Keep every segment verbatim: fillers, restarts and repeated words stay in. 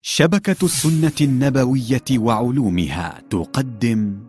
شبكة السنة النبوية وعلومها تقدم.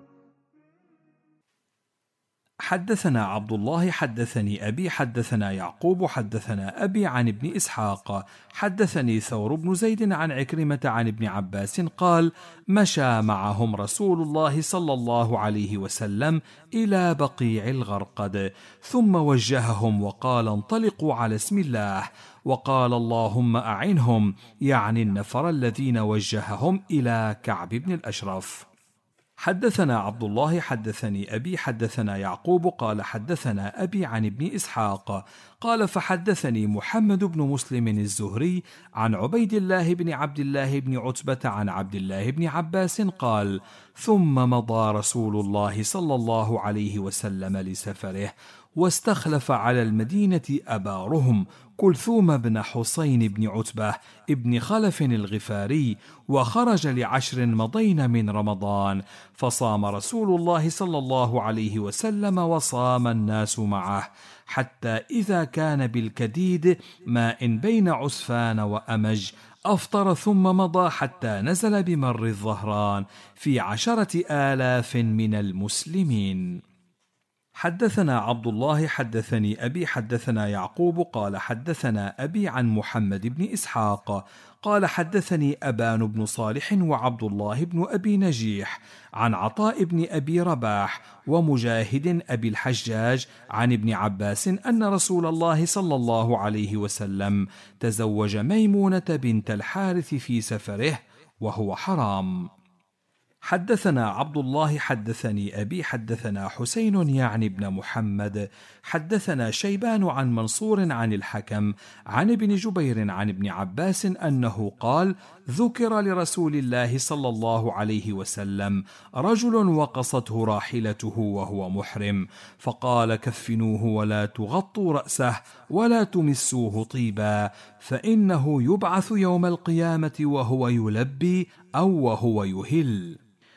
حدثنا عبد الله حدثني أبي حدثنا يعقوب حدثنا أبي عن ابن إسحاق حدثني ثور بن زيد عن عكرمة عن ابن عباس قال: مشى معهم رسول الله صلى الله عليه وسلم إلى بقيع الغرقد، ثم وجههم وقال: انطلقوا على اسم الله، وقال: اللهم أعنهم، يعني النفر الذين وجههم إلى كعب بن الأشرف. حدثنا عبد الله حدثني أبي حدثنا يعقوب قال حدثنا أبي عن ابن إسحاق قال: فحدثني محمد بن مسلم الزهري عن عبيد الله بن عبد الله بن عتبة عن عبد الله بن عباس قال: ثم مضى رسول الله صلى الله عليه وسلم لسفره، واستخلف على المدينة أبا رهم كلثوم بن حسين بن عتبة ابن خلف الغفاري، وخرج لعشر مضين من رمضان، فصام رسول الله صلى الله عليه وسلم وصام الناس معه، حتى إذا كان بالكديد ماء بين عسفان وأمج أفطر، ثم مضى حتى نزل بمر الظهران في عشرة آلاف من المسلمين. حدثنا عبد الله حدثني أبي حدثنا يعقوب قال حدثنا أبي عن محمد بن إسحاق قال حدثني أبان بن صالح وعبد الله بن أبي نجيح عن عطاء بن أبي رباح ومجاهد أبي الحجاج عن ابن عباس أن رسول الله صلى الله عليه وسلم تزوج ميمونة بنت الحارث في سفره وهو حرام. حدثنا عبد الله حدثني أبي حدثنا حسين يعني ابن محمد حدثنا شيبان عن منصور عن الحكم عن ابن جبير عن ابن عباس أنه قال: ذكر لرسول الله صلى الله عليه وسلم رجل وقصته راحلته وهو محرم، فقال: كفنوه ولا تغطوا رأسه ولا تمسوه طيبا، فإنه يبعث يوم القيامة وهو يلبي أو وهو يهل.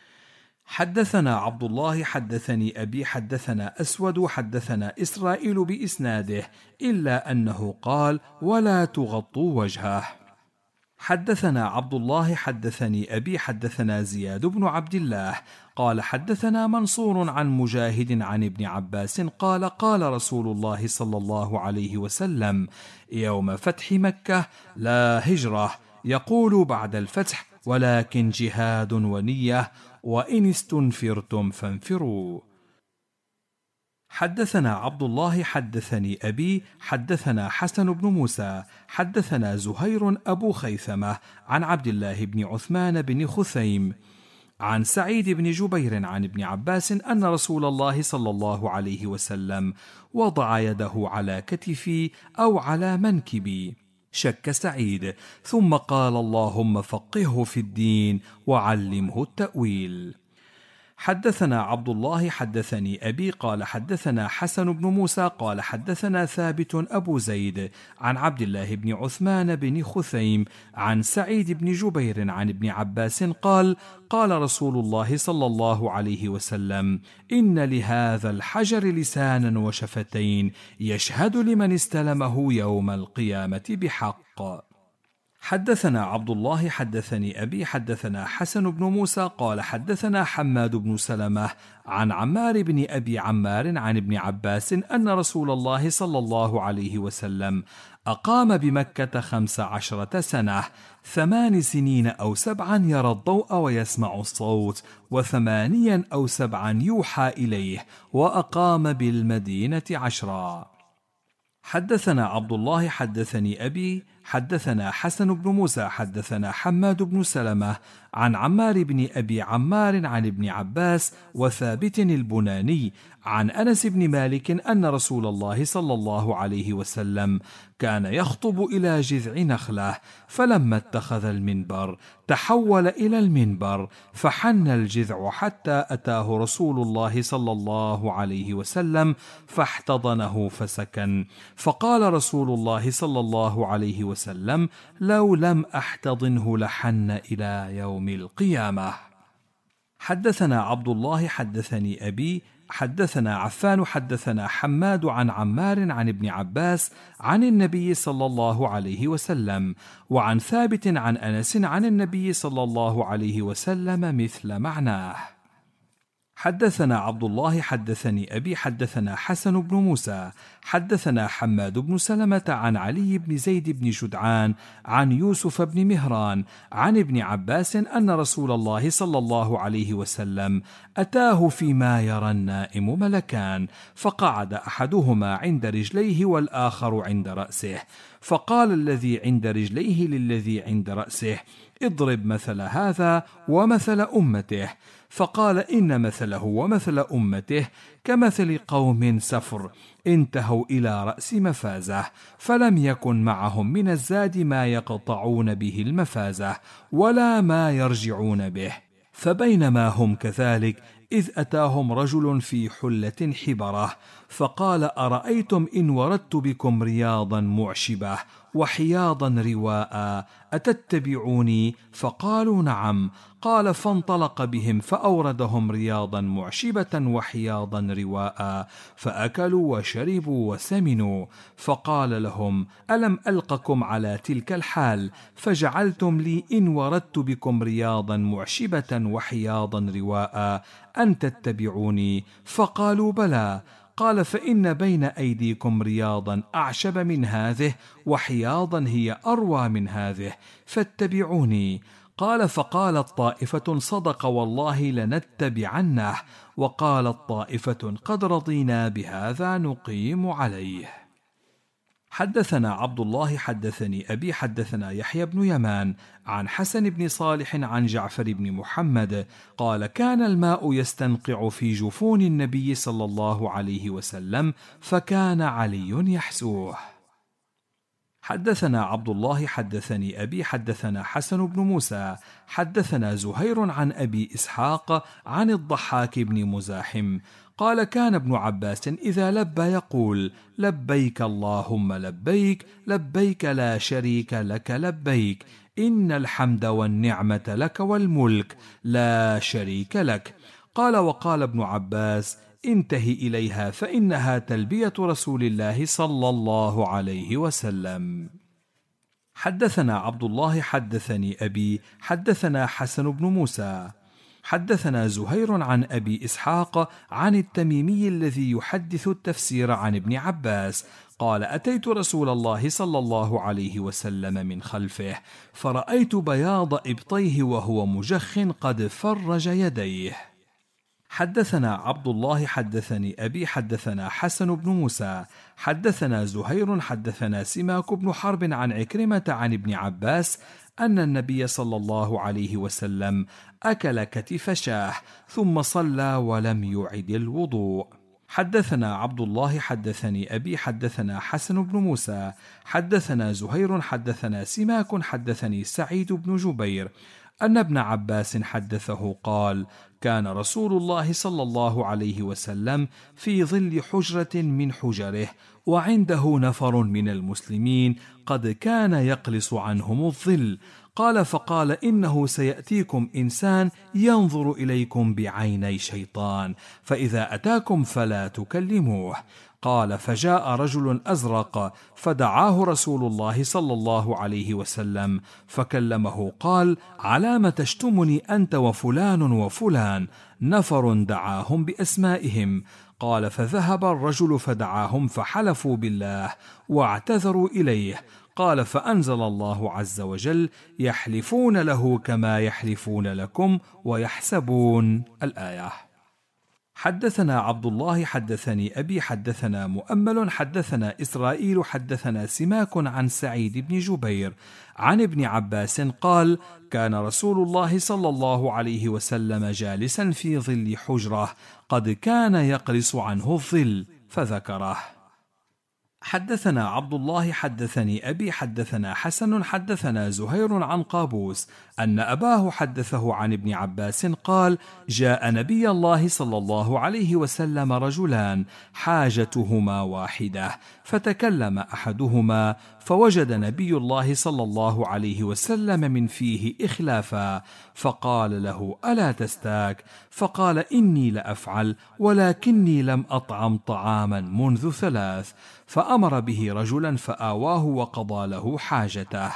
حدثنا عبد الله حدثني أبي حدثنا أسود حدثنا إسرائيل بإسناده إلا أنه قال: ولا تغطوا وجهه. حدثنا عبد الله حدثني أبي حدثنا زياد بن عبد الله قال حدثنا منصور عن مجاهد عن ابن عباس قال: قال رسول الله صلى الله عليه وسلم يوم فتح مكة: لا هجرة، يقول بعد الفتح: ولكن جهاد ونية، وإن استنفرتم فانفروا. حدثنا عبد الله حدثني أبي حدثنا حسن بن موسى حدثنا زهير أبو خيثمة عن عبد الله بن عثمان بن خثيم عن سعيد بن جبير عن ابن عباس أن رسول الله صلى الله عليه وسلم وضع يده على كتفي أو على منكبي، شك سعيد، ثم قال: اللهم فقهه في الدين وعلمه التأويل. حدثنا عبد الله حدثني أبي قال حدثنا حسن بن موسى قال حدثنا ثابت أبو زيد عن عبد الله بن عثمان بن خثيم عن سعيد بن جبير عن ابن عباس قال: قال رسول الله صلى الله عليه وسلم: إن لهذا الحجر لسانا وشفتين يشهد لمن استلمه يوم القيامة بحق. حدثنا عبد الله حدثني أبي حدثنا حسن بن موسى قال حدثنا حماد بن سلمة عن عمار بن أبي عمار عن ابن عباس أن رسول الله صلى الله عليه وسلم أقام بمكة خمس عشرة سنة، ثمان سنين أو سبعا يرى الضوء ويسمع الصوت، وثمانيا أو سبعا يوحى إليه، وأقام بالمدينة عشرا. حدثنا عبد الله حدثني أبي حدثنا حسن بن موسى حدثنا حماد بن سلمة عن عمار بن أبي عمار عن ابن عباس وثابت البناني عن أنس بن مالك أن رسول الله صلى الله عليه وسلم كان يخطب إلى جذع نخلة، فلما اتخذ المنبر تحول إلى المنبر، فحن الجذع حتى أتاه رسول الله صلى الله عليه وسلم فاحتضنه فسكن، فقال رسول الله صلى الله عليه وسلم: لو لم أحتضنه لحن إلى يوم القيامة. حدثنا عبد الله حدثني أبي حدثنا عفان حدثنا حماد عن عمار عن ابن عباس عن النبي صلى الله عليه وسلم، وعن ثابت عن أنس عن النبي صلى الله عليه وسلم مثل معناه. حدثنا عبد الله حدثني أبي حدثنا حسن بن موسى حدثنا حماد بن سلمة عن علي بن زيد بن جدعان عن يوسف بن مهران عن ابن عباس أن رسول الله صلى الله عليه وسلم أتاه فيما يرى النائم ملكان، فقعد أحدهما عند رجليه والآخر عند رأسه، فقال الذي عند رجليه للذي عند رأسه: اضرب مثل هذا ومثل أمته. فقال: إن مثله ومثل أمته كمثل قوم سفر انتهوا إلى رأس مفازة، فلم يكن معهم من الزاد ما يقطعون به المفازة ولا ما يرجعون به، فبينما هم كذلك إذ أتاهم رجل في حلة حبرة، فقال: أرأيتم إن وردت بكم رياضا معشبة وحياضا رواء أتتبعوني؟ فقالوا: نعم. قال: فانطلق بهم فأوردهم رياضا معشبة وحياضا رواء، فأكلوا وشربوا وسمنوا، فقال لهم: ألم ألقكم على تلك الحال فجعلتم لي إن وردت بكم رياضا معشبة وحياضا رواء أن تتبعوني؟ فقالوا: بلى. قال: فإن بين أيديكم رياضا أعشب من هذه وحياضا هي أروى من هذه، فاتبعوني. قال: فقالت طائفة: صدق والله لنتبعنه. وقالت طائفة: قد رضينا بهذا نقيم عليه. حدثنا عبد الله حدثني أبي حدثنا يحيى بن يمان عن حسن بن صالح عن جعفر بن محمد قال: كان الماء يستنقع في جفون النبي صلى الله عليه وسلم، فكان علي يحسوه. حدثنا عبد الله حدثني أبي حدثنا حسن بن موسى حدثنا زهير عن أبي إسحاق عن الضحاك بن مزاحم قال: كان ابن عباس إذا لبى يقول: لبيك اللهم لبيك، لبيك لا شريك لك لبيك، إن الحمد والنعمة لك والملك لا شريك لك. قال: وقال ابن عباس: انتهي إليها فإنها تلبية رسول الله صلى الله عليه وسلم. حدثنا عبد الله حدثني أبي حدثنا حسن بن موسى حدثنا زهير عن أبي إسحاق عن التميمي الذي يحدث التفسير عن ابن عباس قال: أتيت رسول الله صلى الله عليه وسلم من خلفه، فرأيت بياض إبطيه وهو مجخ قد فرج يديه. حدثنا عبد الله حدثني أبي حدثنا حسن بن موسى حدثنا زهير حدثنا سماك بن حرب عن عكرمة عن ابن عباس أن النبي صلى الله عليه وسلم أكل كتف شاه ثم صلى ولم يعد الوضوء. حدثنا عبد الله حدثني أبي حدثنا حسن بن موسى حدثنا زهير حدثنا سماك حدثني سعيد بن جبير أن ابن عباس حدثه قال: كان رسول الله صلى الله عليه وسلم في ظل حجرة من حجره، وعنده نفر من المسلمين قد كان يقلص عنهم الظل. قال: فقال: إنه سيأتيكم إنسان ينظر إليكم بعيني شيطان، فإذا أتاكم فلا تكلموه. قال: فجاء رجل أزرق فدعاه رسول الله صلى الله عليه وسلم فكلمه، قال: علام تشتمني أنت وفلان وفلان؟ نفر دعاهم بأسمائهم. قال: فذهب الرجل فدعاهم فحلفوا بالله واعتذروا إليه. قال: فأنزل الله عز وجل: يحلفون له كما يحلفون لكم ويحسبون. الآية. حدثنا عبد الله حدثني أبي حدثنا مؤمل حدثنا إسرائيل حدثنا سماك عن سعيد بن جبير عن ابن عباس قال: كان رسول الله صلى الله عليه وسلم جالسا في ظل حجرة قد كان يقلص عنه الظل، فذكره. حدثنا عبد الله حدثني أبي حدثنا حسن حدثنا زهير عن قابوس أن أباه حدثه عن ابن عباس قال: جاء نبي الله صلى الله عليه وسلم رجلان حاجتهما واحدة، فتكلم أحدهما فوجد نبي الله صلى الله عليه وسلم من فيه إخلافا، فقال له: ألا تستاك؟ فقال: إني لأفعل، ولكني لم أطعم طعاما منذ ثلاث. فأمر به رجلا فآواه وقضى له حاجته.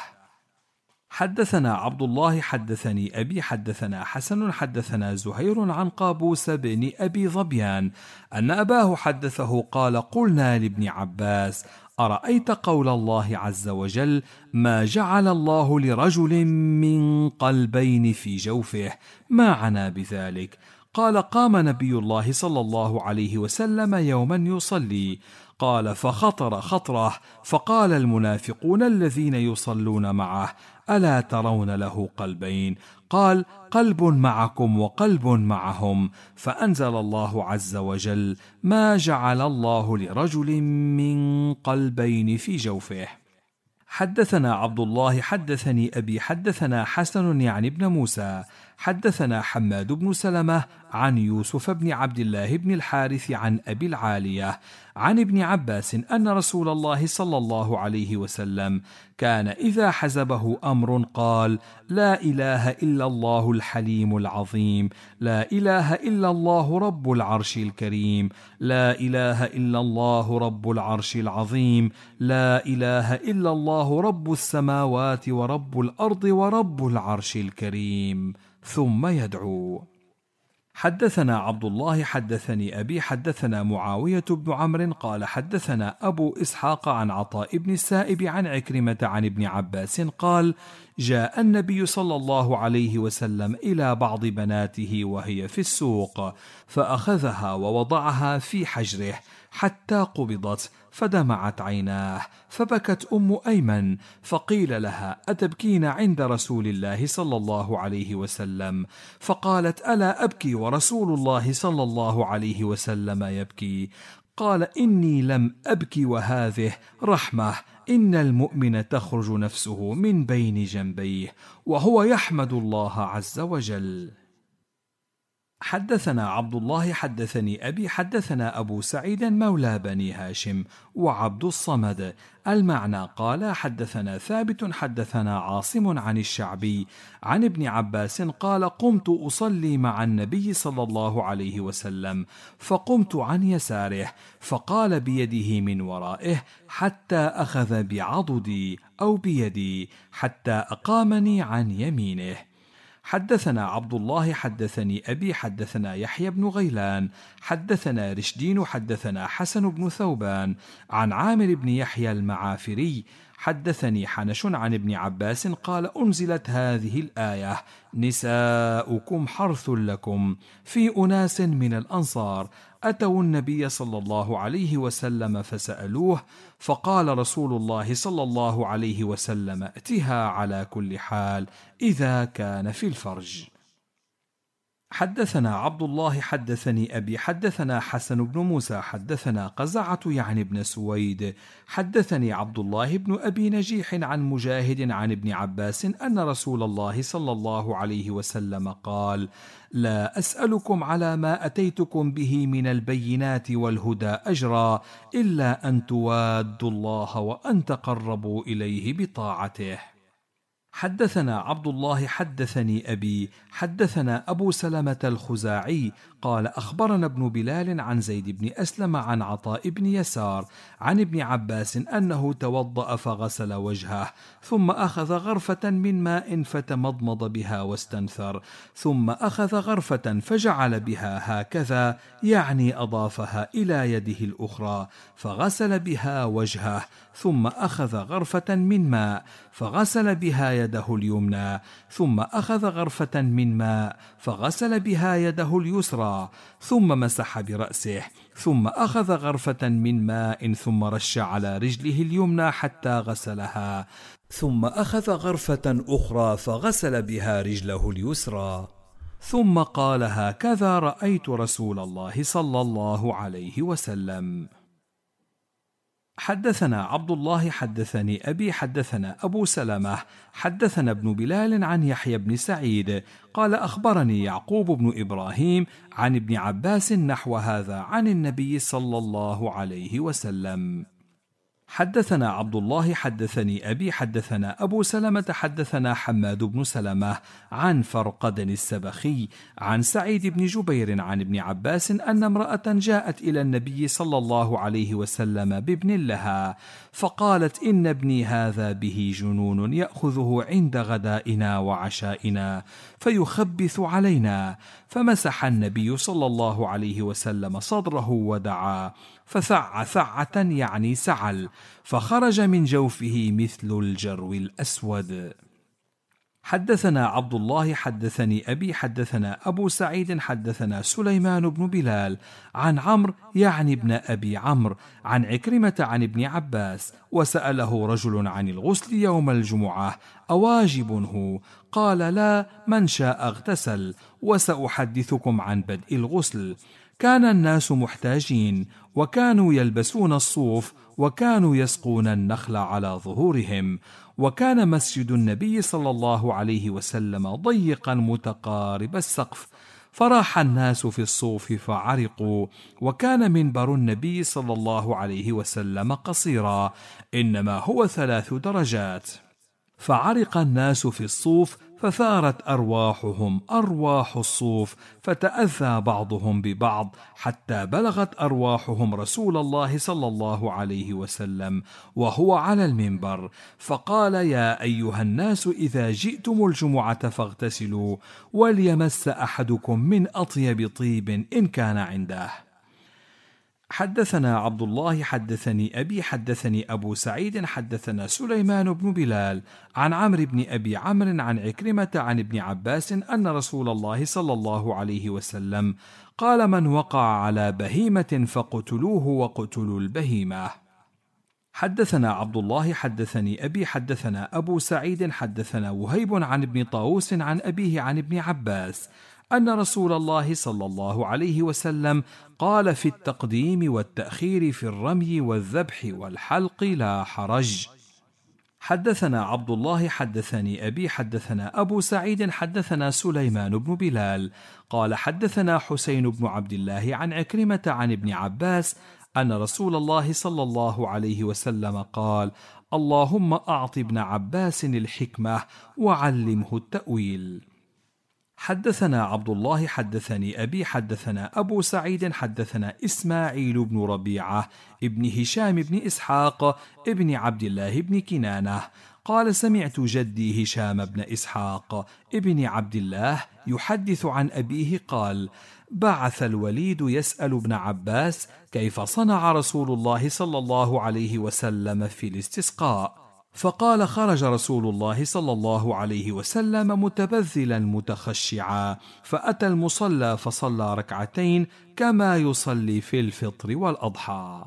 حدثنا عبد الله حدثني أبي حدثنا حسن حدثنا زهير عن قابوس بن أبي ظبيان أن أباه حدثه قال: قلنا لابن عباس: أرأيت قول الله عز وجل: ما جعل الله لرجل من قلبين في جوفه، ما عنا بذلك؟ قال: قام نبي الله صلى الله عليه وسلم يوما يصلي، قال: فخطر خطره، فقال المنافقون الذين يصلون معه: ألا ترون له قلبين؟ قال: قلب معكم وقلب معهم. فأنزل الله عز وجل: ما جعل الله لرجل من قلبين في جوفه. حدثنا عبد الله حدثني أبي حدثنا حسن يعني ابن موسى حدثنا حماد بن سلمة عن يوسف بن عبد الله بن الحارث عن أبي العالية عن ابن عباس أن رسول الله صلى الله عليه وسلم كان إذا حزبه أمر قال: لا إله إلا الله الحليم العظيم، لا إله إلا الله رب العرش الكريم، لا إله إلا الله رب العرش العظيم، لا إله إلا الله رب السماوات ورب الأرض ورب العرش الكريم، ثم يدعو. حدثنا عبد الله حدثني أبي حدثنا معاوية بن عمرو قال: حدثنا أبو إسحاق عن عطاء بن السائب عن عكرمة عن ابن عباس قال: جاء النبي صلى الله عليه وسلم إلى بعض بناته وهي في السوق، فأخذها ووضعها في حجره حتى قبضت، فدمعت عيناه، فبكت أم أيمن، فقيل لها: أتبكين عند رسول الله صلى الله عليه وسلم؟ فقالت: ألا أبكي ورسول الله صلى الله عليه وسلم يبكي؟ قال: إني لم أبكي وهذه رحمة، إن المؤمن تخرج نفسه من بين جنبيه وهو يحمد الله عز وجل. حدثنا عبد الله حدثني أبي حدثنا أبو سعيد مولى بني هاشم وعبد الصمد المعنى قال: حدثنا ثابت حدثنا عاصم عن الشعبي عن ابن عباس قال: قمت أصلي مع النبي صلى الله عليه وسلم، فقمت عن يساره، فقال بيده من ورائه حتى أخذ بعضدي أو بيدي حتى أقامني عن يمينه. حدثنا عبد الله حدثني أبي حدثنا يحيى بن غيلان حدثنا رشدين حدثنا حسن بن ثوبان عن عامر بن يحيى المعافري حدثني حنش عن ابن عباس قال: أنزلت هذه الآية: نساؤكم حرث لكم، في أناس من الأنصار أتوا النبي صلى الله عليه وسلم فسألوه، فقال رسول الله صلى الله عليه وسلم: ائتها على كل حال إذا كان في الفرج. حدثنا عبد الله حدثني أبي حدثنا حسن بن موسى حدثنا قزعة يعني ابن سويد حدثني عبد الله بن أبي نجيح عن مجاهد عن ابن عباس أن رسول الله صلى الله عليه وسلم قال: لا أسألكم على ما أتيتكم به من البينات والهدى أجرا إلا أن توادوا الله وأن تقربوا إليه بطاعته. حدثنا عبد الله حدثني أبي حدثنا أبو سلمة الخزاعي قال: أخبرنا ابن بلال عن زيد بن أسلم عن عطاء بن يسار عن ابن عباس أنه توضأ فغسل وجهه، ثم أخذ غرفة من ماء فتمضمض بها واستنثر، ثم أخذ غرفة فجعل بها هكذا، يعني أضافها إلى يده الأخرى، فغسل بها وجهه، ثم أخذ غرفة من ماء فغسل بها يده اليمنى، ثم أخذ غرفة من ماء فغسل بها يده اليسرى، ثم مسح برأسه، ثم أخذ غرفة من ماء ثم رش على رجله اليمنى حتى غسلها، ثم أخذ غرفة أخرى فغسل بها رجله اليسرى، ثم قال: هكذا رأيت رسول الله صلى الله عليه وسلم. حدثنا عبد الله حدثني أبي حدثنا أبو سلمة حدثنا ابن بلال عن يحيى بن سعيد قال أخبرني يعقوب بن إبراهيم عن ابن عباس نحو هذا عن النبي صلى الله عليه وسلم. حدثنا عبد الله حدثني أبي حدثنا أبو سلمة حدثنا حماد بن سلمة عن فرقد السبخي عن سعيد بن جبير عن ابن عباس أن امرأة جاءت إلى النبي صلى الله عليه وسلم بابن لها فقالت إن ابني هذا به جنون يأخذه عند غدائنا وعشائنا فيخبث علينا، فمسح النبي صلى الله عليه وسلم صدره ودعا فثع ثعة يعني سعل فخرج من جوفه مثل الجرو الأسود. حدثنا عبد الله حدثني أبي حدثنا أبو سعيد حدثنا سليمان بن بلال عن عمرو يعني ابن أبي عمرو عن عكرمة عن ابن عباس وسأله رجل عن الغسل يوم الجمعة أواجب هو؟ قال لا، من شاء اغتسل، وسأحدثكم عن بدء الغسل. كان الناس محتاجين وكانوا يلبسون الصوف وكانوا يسقون النخل على ظهورهم، وكان مسجد النبي صلى الله عليه وسلم ضيقا متقارب السقف، فراح الناس في الصوف فعرقوا، وكان منبر النبي صلى الله عليه وسلم قصيرا إنما هو ثلاث درجات، فعرق الناس في الصوف فثارت أرواحهم أرواح الصوف فتأذى بعضهم ببعض حتى بلغت أرواحهم رسول الله صلى الله عليه وسلم وهو على المنبر، فقال يا أيها الناس إذا جئتم الجمعة فاغتسلوا وليمس أحدكم من أطيب طيب إن كان عنده. حدثنا عبد الله حدثني أبي حدثني أبو سعيد حدثنا سليمان بن بلال عن عمرو بن أبي عمرو عن عكرمة عن ابن عباس أن رسول الله صلى الله عليه وسلم قال من وقع على بهيمة فقتلوه وقتلوا البهيمة. حدثنا عبد الله حدثني أبي حدثنا أبو سعيد حدثنا وهيب عن ابن طاووس عن أبيه عن ابن عباس أن رسول الله صلى الله عليه وسلم قال في التقديم والتأخير في الرمي والذبح والحلق لا حرج. حدثنا عبد الله حدثني أبي حدثنا أبو سعيد حدثنا سليمان بن بلال قال حدثنا حسين بن عبد الله عن عكرمة عن ابن عباس أن رسول الله صلى الله عليه وسلم قال اللهم أعط ابن عباس الحكمة وعلمه التأويل. حدثنا عبد الله حدثني أبي حدثنا أبو سعيد حدثنا إسماعيل بن ربيعة ابن هشام بن إسحاق ابن عبد الله بن كنانة قال سمعت جدي هشام بن إسحاق ابن عبد الله يحدث عن أبيه قال بعث الوليد يسأل ابن عباس كيف صنع رسول الله صلى الله عليه وسلم في الاستسقاء، فقال خرج رسول الله صلى الله عليه وسلم متبذلا متخشعا فأتى المصلى فصلى ركعتين كما يصلي في الفطر والأضحى.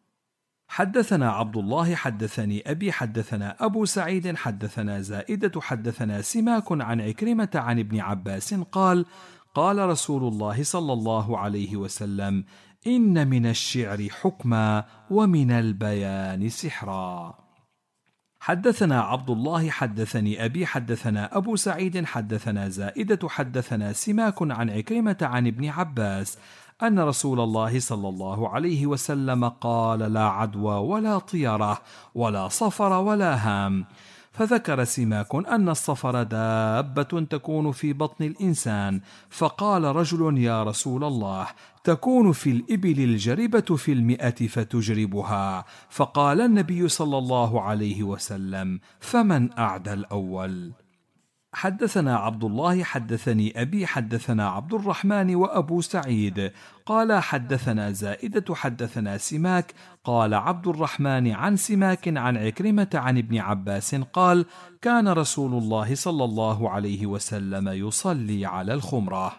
حدثنا عبد الله حدثني أبي حدثنا أبو سعيد حدثنا زائدة حدثنا سماك عن عكرمة عن ابن عباس قال قال رسول الله صلى الله عليه وسلم إن من الشعر حكما ومن البيان سحرا. حدثنا عبد الله حدثني أبي حدثنا أبو سعيد حدثنا زائدة حدثنا سماك عن عكرمة عن ابن عباس أن رسول الله صلى الله عليه وسلم قال لا عدوى ولا طيرة ولا صفر ولا هام، فذكر سماك أن الصفر دابة تكون في بطن الإنسان، فقال رجل يا رسول الله تكون في الإبل الجربة في المئة فتجربها، فقال النبي صلى الله عليه وسلم فمن أعدى الأول. حدثنا عبد الله حدثني أبي حدثنا عبد الرحمن وأبو سعيد قال حدثنا زائدة حدثنا سماك قال عبد الرحمن عن سماك عن عكرمة عن ابن عباس قال كان رسول الله صلى الله عليه وسلم يصلي على الخمرة.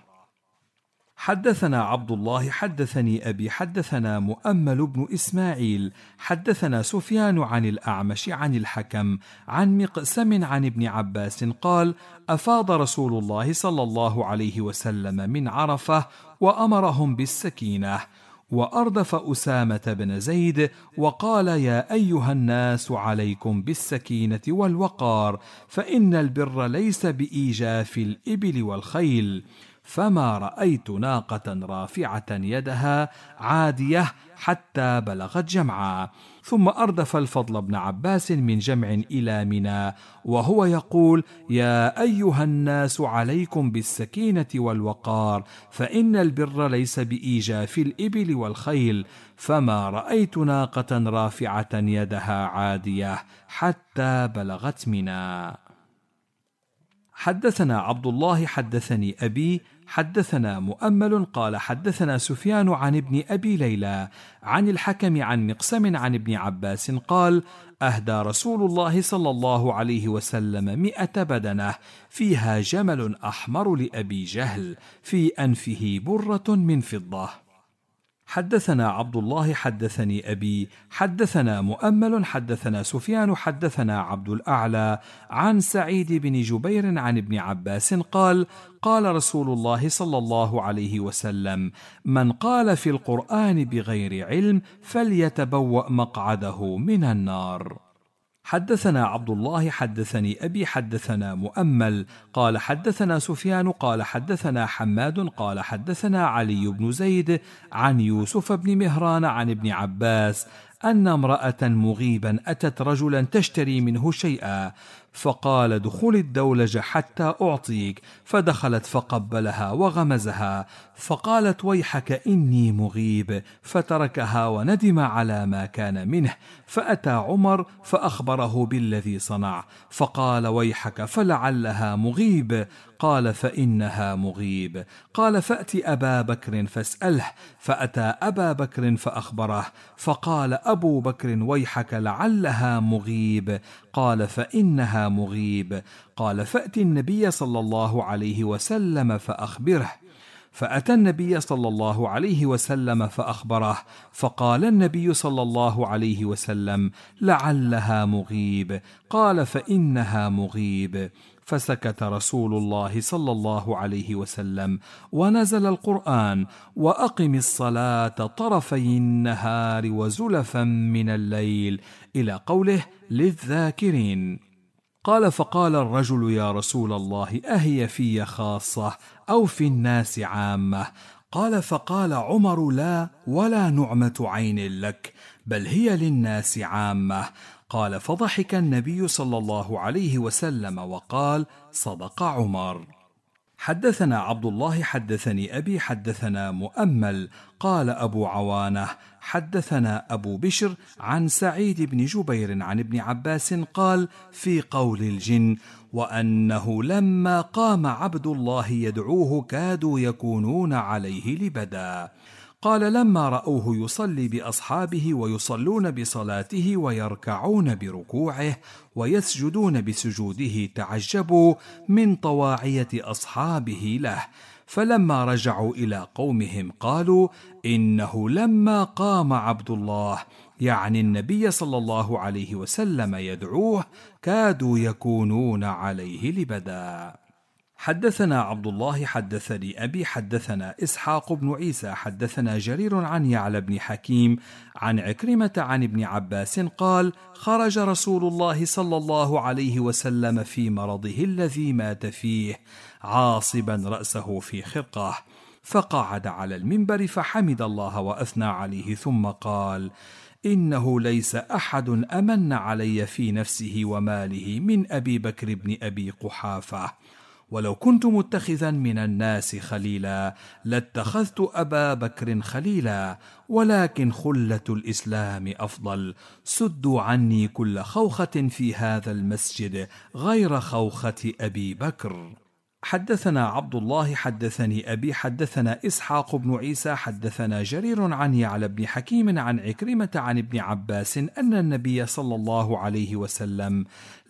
حدثنا عبد الله حدثني أبي حدثنا مؤمل بن إسماعيل حدثنا سفيان عن الأعمش عن الحكم عن مقسم عن ابن عباس قال أفاض رسول الله صلى الله عليه وسلم من عرفة وأمرهم بالسكينة، وأردف أسامة بن زيد وقال: يا أيها الناس عليكم بالسكينة والوقار، فإن البر ليس بإيجاف الإبل والخيل. فما رأيت ناقة رافعة يدها عادية حتى بلغت جمعا. ثم أردف الفضل بن عباس من جمع إلى منى وهو يقول: يا أيها الناس عليكم بالسكينة والوقار، فإن البر ليس بإيجاف الإبل والخيل. فما رأيت ناقة رافعة يدها عادية حتى بلغت منى. حدثنا عبد الله حدثني أبي حدثنا مؤمل قال حدثنا سفيان عن ابن أبي ليلى عن الحكم عن مقسم عن ابن عباس قال: أهدى رسول الله صلى الله عليه وسلم مئة بدنة فيها جمل أحمر لأبي جهل في أنفه برة من فضة. حدثنا عبد الله حدثني أبي حدثنا مؤمل حدثنا سفيان حدثنا عبد الأعلى عن سعيد بن جبير عن ابن عباس قال: قال رسول الله صلى الله عليه وسلم: من قال في القرآن بغير علم فليتبوأ مقعده من النار. حدثنا عبد الله حدثني أبي حدثنا مؤمل قال حدثنا سفيان قال حدثنا حماد قال حدثنا علي بن زيد عن يوسف بن مهران عن ابن عباس أن امرأة مغيبا أتت رجلا تشتري منه شيئا، فقال: دخل الدولج حتى أعطيك، فدخلت فقبلها وغمزها، فقالت: ويحك إني مغيب، فتركها وندم على ما كان منه، فأتى عمر فأخبره بالذي صنع، فقال: ويحك فلعلها مغيب، قال: فإنها مغيب، قال: فأت أبا بكر فاسأله، فأتى أبا بكر فأخبره، فقال أبو بكر: ويحك لعلها مغيب، قال: فإنها مغيب، قال: فأت النبي صلى الله عليه وسلم فأخبره، فأتى النبي صلى الله عليه وسلم فأخبره، فقال النبي صلى الله عليه وسلم: لعلها مغيب، قال: فإنها مغيب، فسكت رسول الله صلى الله عليه وسلم، ونزل القرآن: وأقم الصلاة طرفي النهار وزلفا من الليل، إلى قوله: للذاكرين. قال: فقال الرجل: يا رسول الله، أهي في خاصة أو في الناس عامة؟ قال: فقال عمر: لا، ولا نعمة عين لك، بل هي للناس عامة. قال: فضحك النبي صلى الله عليه وسلم وقال: صدق عمر. حدثنا عبد الله حدثني أبي حدثنا مؤمل قال أبو عوانة حدثنا أبو بشر عن سعيد بن جبير عن ابن عباس قال: في قول الجن: وأنه لما قام عبد الله يدعوه كادوا يكونون عليه لبدا. قال: لما رأوه يصلي بأصحابه ويصلون بصلاته ويركعون بركوعه ويسجدون بسجوده تعجبوا من طواعية أصحابه له، فلما رجعوا إلى قومهم قالوا: إنه لما قام عبد الله، يعني النبي صلى الله عليه وسلم، يدعوه كادوا يكونون عليه لبدا. حدثنا عبد الله حدثني أبي حدثنا إسحاق بن عيسى حدثنا جرير عن يعلى بن حكيم عن عكرمة عن ابن عباس قال: خرج رسول الله صلى الله عليه وسلم في مرضه الذي مات فيه عاصبا رأسه في خرقة، فقعد على المنبر فحمد الله وأثنى عليه ثم قال: إنه ليس أحد أمن علي في نفسه وماله من أبي بكر بن أبي قحافة، ولو كنت متخذا من الناس خليلا لاتخذت أبا بكر خليلا، ولكن خلة الإسلام أفضل، سدوا عني كل خوخة في هذا المسجد غير خوخة أبي بكر. حدثنا عبد الله حدثني أبي حدثنا إسحاق بن عيسى حدثنا جرير عن يعلى بن حكيم عن عكرمة عن ابن عباس أن النبي صلى الله عليه وسلم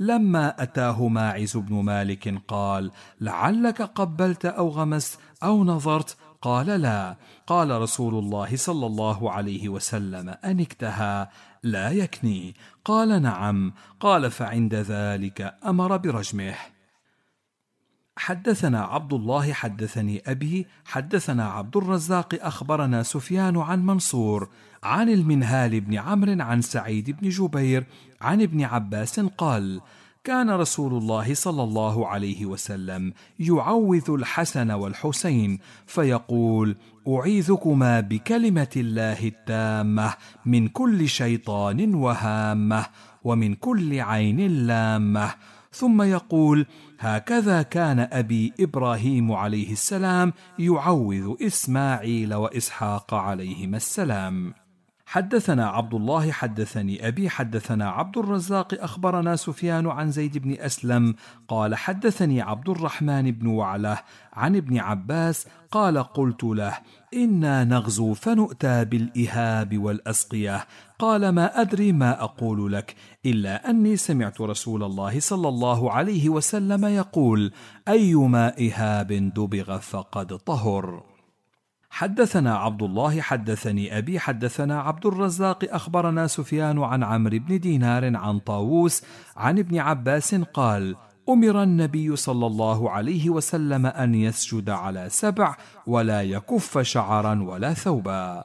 لما أتاه ماعز بن مالك قال: لعلك قبلت أو غمست أو نظرت؟ قال: لا. قال رسول الله صلى الله عليه وسلم: أنكتها؟ لا يكني. قال: نعم. قال: فعند ذلك أمر برجمه. حدثنا عبد الله حدثني أبي حدثنا عبد الرزاق أخبرنا سفيان عن منصور عن المنهال بن عمرو عن سعيد بن جبير عن ابن عباس قال: كان رسول الله صلى الله عليه وسلم يعوذ الحسن والحسين فيقول: أعيذكما بكلمة الله التامة من كل شيطان وهامة ومن كل عين لامة، ثم يقول: هكذا كان أبي إبراهيم عليه السلام يعوذ إسماعيل وإسحاق عليهما السلام. حدثنا عبد الله حدثني أبي حدثنا عبد الرزاق أخبرنا سفيان عن زيد بن أسلم قال: حدثني عبد الرحمن بن وعلة عن ابن عباس قال: قلت له: إنا نغزو فنؤتى بالإهاب والأسقية، قال: ما أدري ما أقول لك، إلا أني سمعت رسول الله صلى الله عليه وسلم يقول: أيما إهاب دبغ فقد طهر. حدثنا عبد الله حدثني أبي حدثنا عبد الرزاق أخبرنا سفيان عن عمرو بن دينار عن طاووس عن ابن عباس قال: أمر النبي صلى الله عليه وسلم أن يسجد على سبع ولا يكف شعرا ولا ثوبا.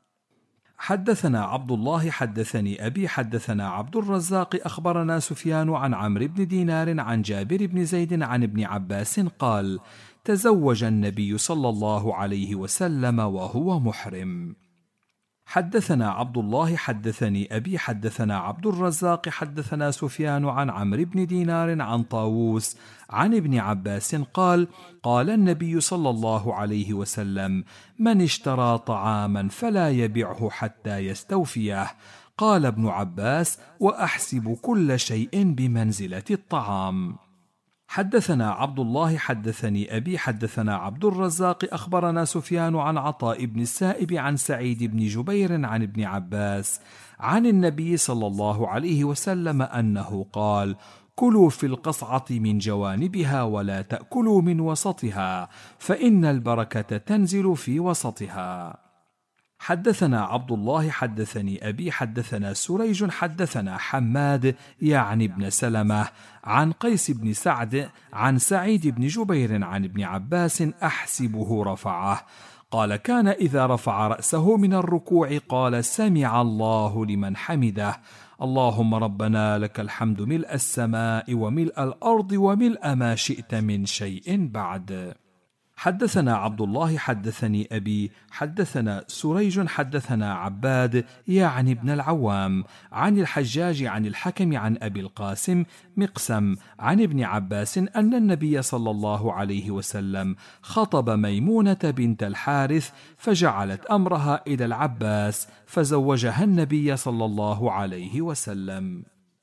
حدثنا عبد الله حدثني أبي حدثنا عبد الرزاق أخبرنا سفيان عن عمرو بن دينار عن جابر بن زيد عن ابن عباس قال: تزوج النبي صلى الله عليه وسلم وهو محرم. حدثنا عبد الله حدثني أبي حدثنا عبد الرزاق حدثنا سفيان عن عمرو بن دينار عن طاووس عن ابن عباس قال: قال النبي صلى الله عليه وسلم: من اشترى طعاما فلا يبعه حتى يستوفيه. قال ابن عباس: وأحسب كل شيء بمنزلة الطعام. حدثنا عبد الله حدثني أبي حدثنا عبد الرزاق أخبرنا سفيان عن عطاء بن السائب عن سعيد بن جبير عن ابن عباس عن النبي صلى الله عليه وسلم أنه قال: كلوا في القصعة من جوانبها ولا تأكلوا من وسطها، فإن البركة تنزل في وسطها. حدثنا عبد الله حدثني أبي حدثنا سريج حدثنا حماد يعني ابن سلمة عن قيس بن سعد عن سعيد بن جبير عن ابن عباس أحسبه رفعه قال: كان إذا رفع رأسه من الركوع قال: سمع الله لمن حمده، اللهم ربنا لك الحمد ملء السماء وملء الأرض وملء ما شئت من شيء بعد. حدثنا عبد الله حدثني أبي حدثنا سريج حدثنا عباد يعني ابن العوام عن الحجاج عن الحكم عن أبي القاسم مقسم عن ابن عباس أن النبي صلى الله عليه وسلم خطب ميمونة بنت الحارث فجعلت أمرها إلى العباس فزوجها النبي صلى الله عليه وسلم.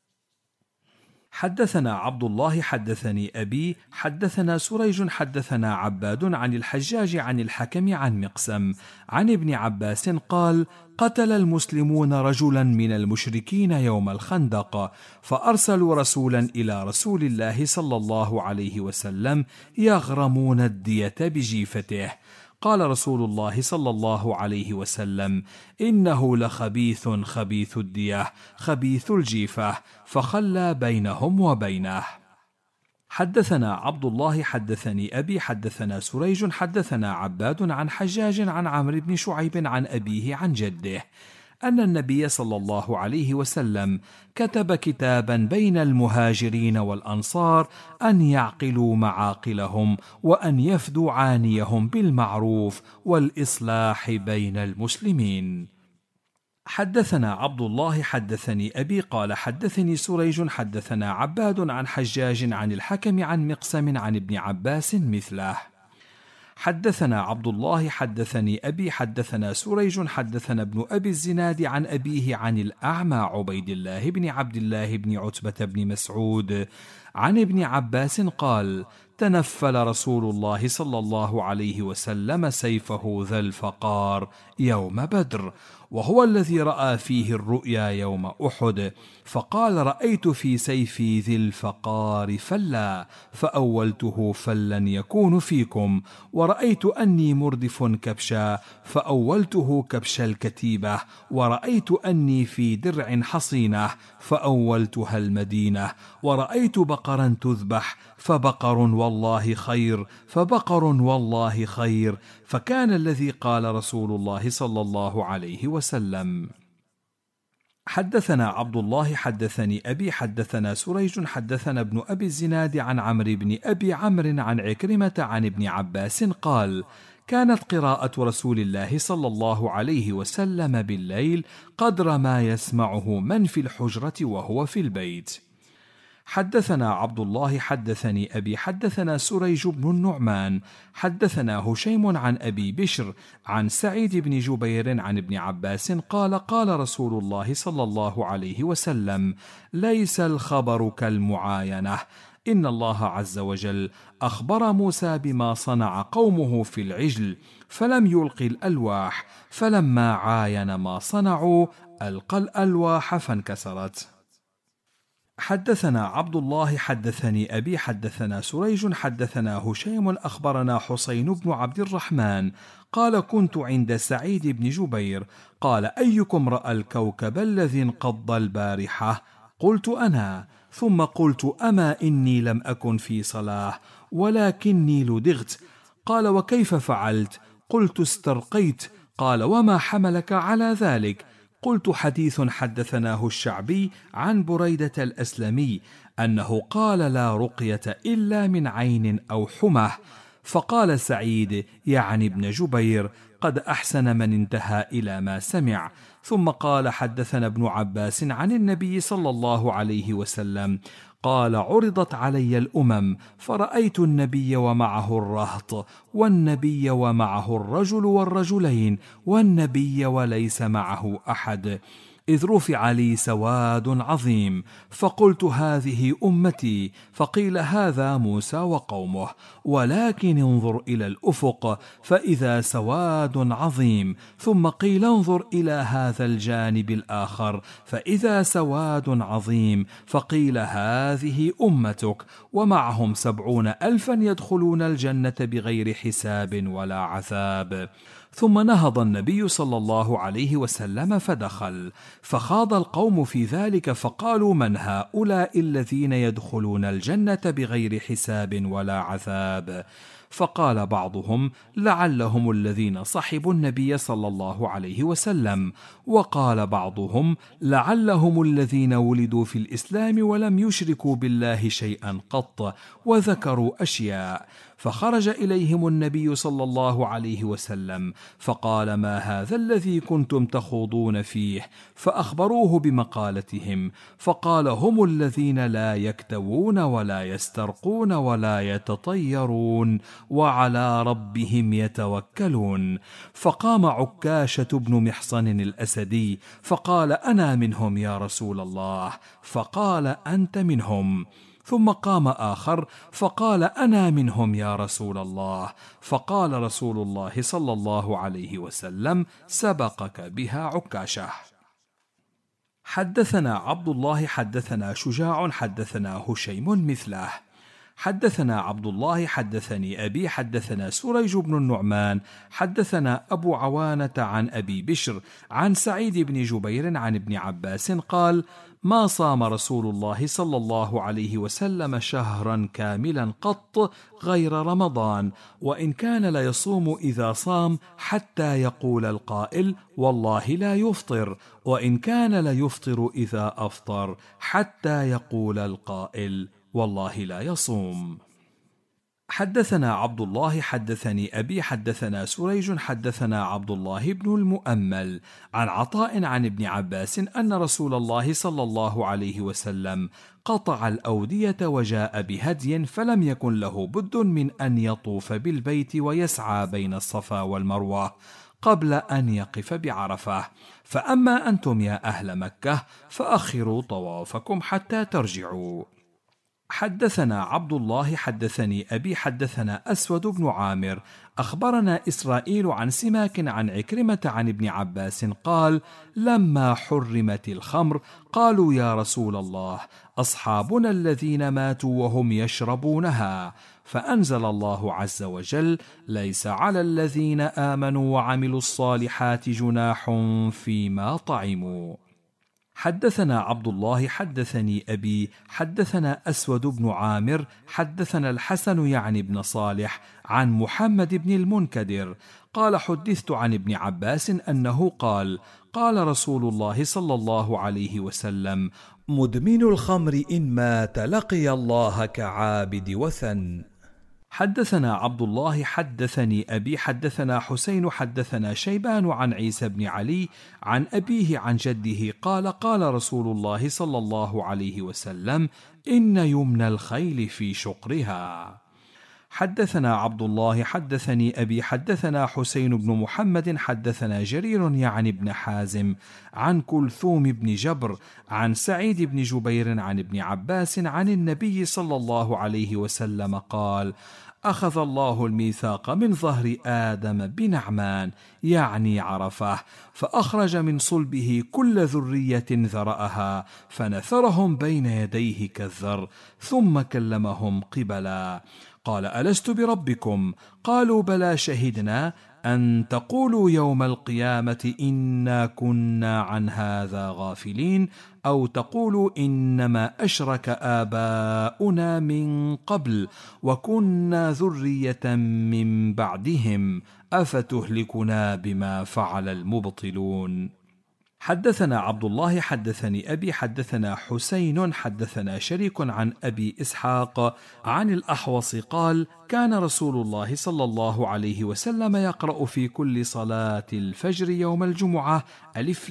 حدثنا عبد الله حدثني أبي حدثنا سريج حدثنا عباد عن الحجاج عن الحكم عن مقسم عن ابن عباس قال: قتل المسلمون رجلا من المشركين يوم الخندق، فأرسلوا رسولا إلى رسول الله صلى الله عليه وسلم يغرمون الدية بجيفته. قال رسول الله صلى الله عليه وسلم: إنه لخبيث خبيث الدية خبيث الجيفة، فخلى بينهم وبينه. حدثنا عبد الله حدثني أبي حدثنا سريج حدثنا عباد عن حجاج عن عمرو بن شعيب عن أبيه عن جده أن النبي صلى الله عليه وسلم كتب كتابا بين المهاجرين والأنصار أن يعقلوا معاقلهم وأن يفدوا عانيهم بالمعروف والإصلاح بين المسلمين. حدثنا عبد الله حدثني أبي قال حدثني سريج حدثنا عباد عن حجاج عن الحكم عن مقسم عن ابن عباس مثله. حدثنا عبد الله حدثني أبي حدثنا سريج حدثنا ابن أبي الزناد عن أبيه عن الأعمى عبيد الله بن عبد الله بن عتبة بن مسعود عن ابن عباس قال: تنفل رسول الله صلى الله عليه وسلم سيفه ذا الفقار يوم بدر، وهو الذي رأى فيه الرؤيا يوم أحد، فقال: رأيت في سيفي ذي الفقار فلا، فأولته فلا يكون فيكم، ورأيت أني مردف كبشا، فأولته كبش الكتيبة، ورأيت أني في درع حصينة، فأولتها المدينة، ورأيت بقرا تذبح، فبقر والله خير، فبقر والله خير. فكان الذي قال رسول الله صلى الله عليه وسلم. حدثنا عبد الله حدثني أبي حدثنا سريج حدثنا ابن أبي الزناد عن عمرو بن أبي عمرو عن عكرمة عن ابن عباس قال: كانت قراءة رسول الله صلى الله عليه وسلم بالليل قدر ما يسمعه من في الحجرة وهو في البيت. حدثنا عبد الله حدثني أبي حدثنا سريج بن النعمان حدثنا هشيم عن أبي بشر عن سعيد بن جبير عن ابن عباس قال: قال رسول الله صلى الله عليه وسلم: ليس الخبر كالمعاينة، إن الله عز وجل أخبر موسى بما صنع قومه في العجل، فلم يلق الألواح، فلما عاين ما صنعوا ألقى الألواح فانكسرت. حدثنا عبد الله حدثني أبي حدثنا سريج حدثنا هشيم أخبرنا حسين بن عبد الرحمن قال: كنت عند سعيد بن جبير قال: أيكم رأى الكوكب الذي انقض البارحة؟ قلت: أنا. ثم قلت: أما إني لم أكن في صلاة ولكني لدغت. قال: وكيف فعلت؟ قلت: استرقيت. قال: وما حملك على ذلك؟ قلت: حديث حدثناه الشعبي عن بريدة الأسلمي أنه قال: لا رقية إلا من عين أو حمى. فقال سعيد يعني ابن جبير: قد أحسن من انتهى إلى ما سمع. ثم قال: حدثنا ابن عباس عن النبي صلى الله عليه وسلم قال: عرضت علي الأمم فرأيت النبي ومعه الرهط، والنبي ومعه الرجل والرجلين، والنبي وليس معه أحد، إذ رفع لي سواد عظيم، فقلت: هذه أمتي. فقيل: هذا موسى وقومه، ولكن انظر إلى الأفق فإذا سواد عظيم. ثم قيل: انظر إلى هذا الجانب الآخر فإذا سواد عظيم. فقيل: هذه أمتك، ومعهم سبعون ألفا يدخلون الجنة بغير حساب ولا عذاب. ثم نهض النبي صلى الله عليه وسلم فدخل، فخاض القوم في ذلك فقالوا: من هؤلاء الذين يدخلون الجنة بغير حساب ولا عذاب؟ فقال بعضهم: لعلهم الذين صحبوا النبي صلى الله عليه وسلم. وقال بعضهم: لعلهم الذين ولدوا في الإسلام ولم يشركوا بالله شيئا قط، وذكروا أشياء. فخرج إليهم النبي صلى الله عليه وسلم فقال: ما هذا الذي كنتم تخوضون فيه؟ فأخبروه بمقالتهم، فقال: هم الذين لا يكتوون ولا يسترقون ولا يتطيرون وعلى ربهم يتوكلون. فقام عكاشة بن محصن الأسدي فقال: أنا منهم يا رسول الله. فقال: أنت منهم. ثم قام آخر فقال: أنا منهم يا رسول الله. فقال رسول الله صلى الله عليه وسلم: سبقك بها عكاشة. حدثنا عبد الله حدثنا شجاع حدثنا هشيم مثله. حدثنا عبد الله حدثني أبي حدثنا سريج بن النعمان حدثنا أبو عوانة عن أبي بشر عن سعيد بن جبير عن ابن عباس قال: ما صام رسول الله صلى الله عليه وسلم شهرا كاملا قط غير رمضان، وإن كان ليصوم إذا صام حتى يقول القائل: والله لا يفطر، وإن كان ليفطر إذا أفطر حتى يقول القائل: والله لا يصوم. حدثنا عبد الله حدثني أبي حدثنا سريج حدثنا عبد الله بن المؤمل عن عطاء عن ابن عباس أن رسول الله صلى الله عليه وسلم قطع الأودية وجاء بهدي، فلم يكن له بد من أن يطوف بالبيت ويسعى بين الصفا والمروة قبل أن يقف بعرفة. فأما أنتم يا أهل مكة فأخروا طوافكم حتى ترجعوا. حدثنا عبد الله حدثني أبي حدثنا أسود بن عامر أخبرنا إسرائيل عن سماك عن عكرمة عن ابن عباس قال: لما حرمت الخمر قالوا يا رسول الله أصحابنا الذين ماتوا وهم يشربونها، فأنزل الله عز وجل: ليس على الذين آمنوا وعملوا الصالحات جناح فيما طعموا. حدثنا عبد الله حدثني أبي حدثنا أسود بن عامر حدثنا الحسن يعني بن صالح عن محمد بن المنكدر قال: حدثت عن ابن عباس أنه قال: قال رسول الله صلى الله عليه وسلم: مدمن الخمر إن مات لقي الله كعابد وثن. حدثنا عبد الله حدثني أبي حدثنا حسين حدثنا شيبان عن عيسى بن علي عن أبيه عن جده قال: قال رسول الله صلى الله عليه وسلم: إن يمن الخيل في شقرها. حدثنا عبد الله حدثني أبي حدثنا حسين بن محمد حدثنا جرير يعني ابن حازم عن كلثوم بن جبر عن سعيد بن جبير عن ابن عباس عن النبي صلى الله عليه وسلم قال: أخذ الله الميثاق من ظهر آدم بنعمان يعني عرفه، فأخرج من صلبه كل ذرية ذرأها فنثرهم بين يديه كالذر، ثم كلمهم قبلا قال: ألست بربكم؟ قالوا: بلى، شهدنا أن تقولوا يوم القيامة إنا كنا عن هذا غافلين، أو تقولوا إنما أشرك آباؤنا من قبل وكنا ذرية من بعدهم أفتهلكنا بما فعل المبطلون. حدثنا عبد الله حدثني أبي حدثنا حسين حدثنا شريك عن أبي إسحاق عن الأحوص قال: كان رسول الله صلى الله عليه وسلم يقرأ في كل صلاة الفجر يوم الجمعة: ألف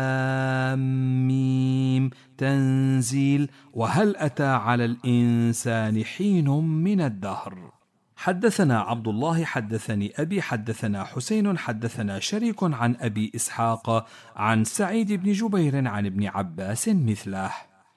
لام ميم تنزيل، وهل أتى على الإنسان حين من الدهر. حدثنا عبد الله حدثني أبي حدثنا حسين حدثنا شريك عن أبي إسحاق عن سعيد بن جبير عن ابن عباس مثله.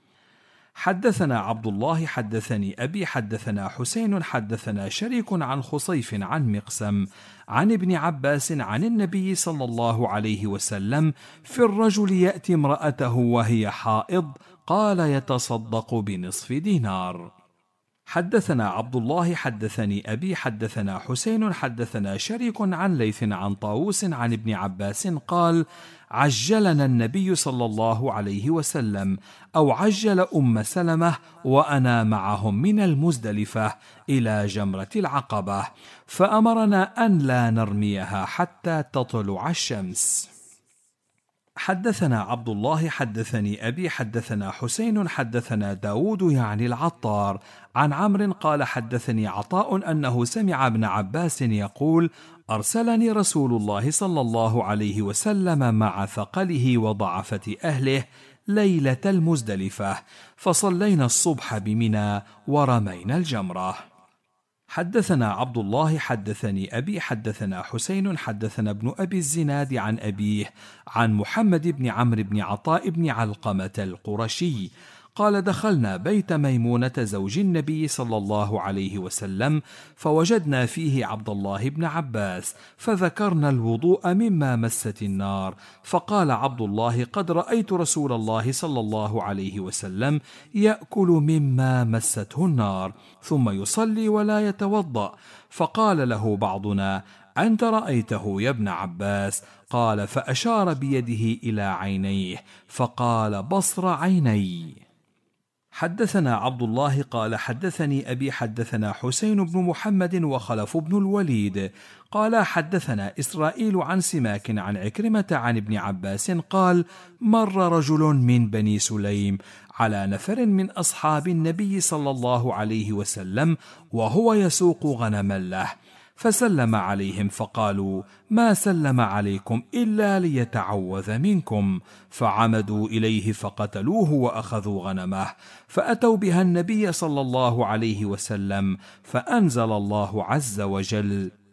حدثنا عبد الله حدثني أبي حدثنا حسين حدثنا شريك عن خصيف عن مقسم عن ابن عباس عن النبي صلى الله عليه وسلم في الرجل يأتي امرأته وهي حائض قال: يتصدق بنصف دينار. حدثنا عبد الله حدثني أبي حدثنا حسين حدثنا شريك عن ليث عن طاووس عن ابن عباس قال: عجلنا النبي صلى الله عليه وسلم، أو عجل أم سلمة وأنا معهم من المزدلفة إلى جمرة العقبة، فأمرنا أن لا نرميها حتى تطلع الشمس. حدثنا عبد الله حدثني أبي حدثنا حسين حدثنا داود يعني العطار عن عمرو قال: حدثني عطاء أنه سمع ابن عباس يقول: أرسلني رسول الله صلى الله عليه وسلم مع ثقله وضعفة أهله ليلة المزدلفة، فصلينا الصبح بمنى ورمينا الجمرة. حدثنا عبد الله حدثني أبي حدثنا حسين حدثنا ابن أبي الزناد عن أبيه عن محمد بن عمرو بن عطاء بن علقمة القرشي قال: دخلنا بيت ميمونة زوج النبي صلى الله عليه وسلم فوجدنا فيه عبد الله بن عباس، فذكرنا الوضوء مما مست النار، فقال عبد الله: قد رأيت رسول الله صلى الله عليه وسلم يأكل مما مسته النار ثم يصلي ولا يتوضأ. فقال له بعضنا: أنت رأيته يا ابن عباس؟ قال: فأشار بيده إلى عينيه فقال: بصر عيني. حدثنا عبد الله قال: حدثني أبي حدثنا حسين بن محمد وخلف بن الوليد قال: حدثنا إسرائيل عن سماك عن عكرمة عن ابن عباس قال: مر رجل من بني سليم على نفر من أصحاب النبي صلى الله عليه وسلم وهو يسوق غنما له، فسلم عليهم فقالوا: ما سلم عليكم إلا ليتعوذ منكم، فعمدوا إليه فقتلوه وأخذوا غنمه، فأتوا بها النبي صلى الله عليه وسلم، فأنزل الله عز وجل: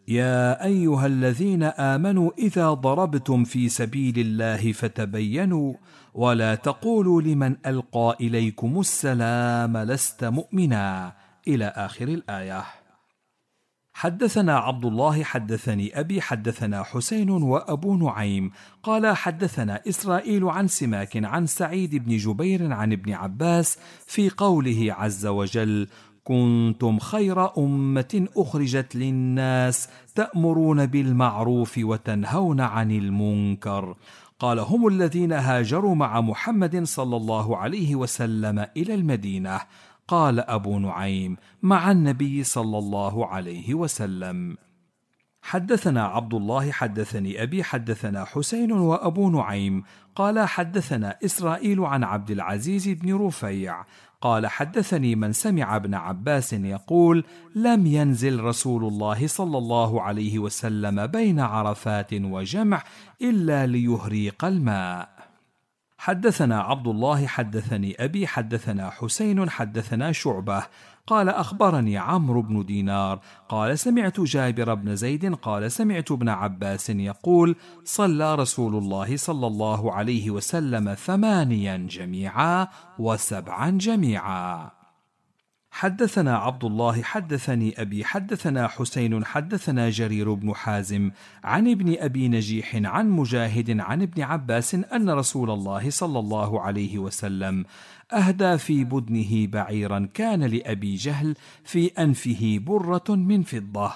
يا أيها الذين آمنوا إذا ضربتم في سبيل الله فتبينوا ولا تقولوا لمن ألقى إليكم السلام لست مؤمنا إلى آخر الآية. حدثنا عبد الله حدثني أبي حدثنا حسين وأبو نعيم قال حدثنا إسرائيل عن سماك عن سعيد بن جبير عن ابن عباس في قوله عز وجل: كنتم خير أمة أخرجت للناس تأمرون بالمعروف وتنهون عن المنكر. قال: هم الذين هاجروا مع محمد صلى الله عليه وسلم إلى المدينة. قال أبو نعيم: مع النبي صلى الله عليه وسلم. حدثنا عبد الله حدثني أبي حدثنا حسين وأبو نعيم قال حدثنا إسرائيل عن عبد العزيز بن رفيع قال حدثني من سمع ابن عباس يقول: لم ينزل رسول الله صلى الله عليه وسلم بين عرفات وجمع إلا ليهريق الماء. حدثنا عبد الله حدثني أبي حدثنا حسين حدثنا شعبة قال أخبرني عمرو بن دينار قال سمعت جابر بن زيد قال سمعت ابن عباس يقول: صلى رسول الله صلى الله عليه وسلم ثمانيا جميعا وسبعا جميعا. حدثنا عبد الله حدثني أبي حدثنا حسين حدثنا جرير بن حازم عن ابن أبي نجيح عن مجاهد عن ابن عباس أن رسول الله صلى الله عليه وسلم أهدى في بدنه بعيرا كان لأبي جهل في أنفه برة من فضة.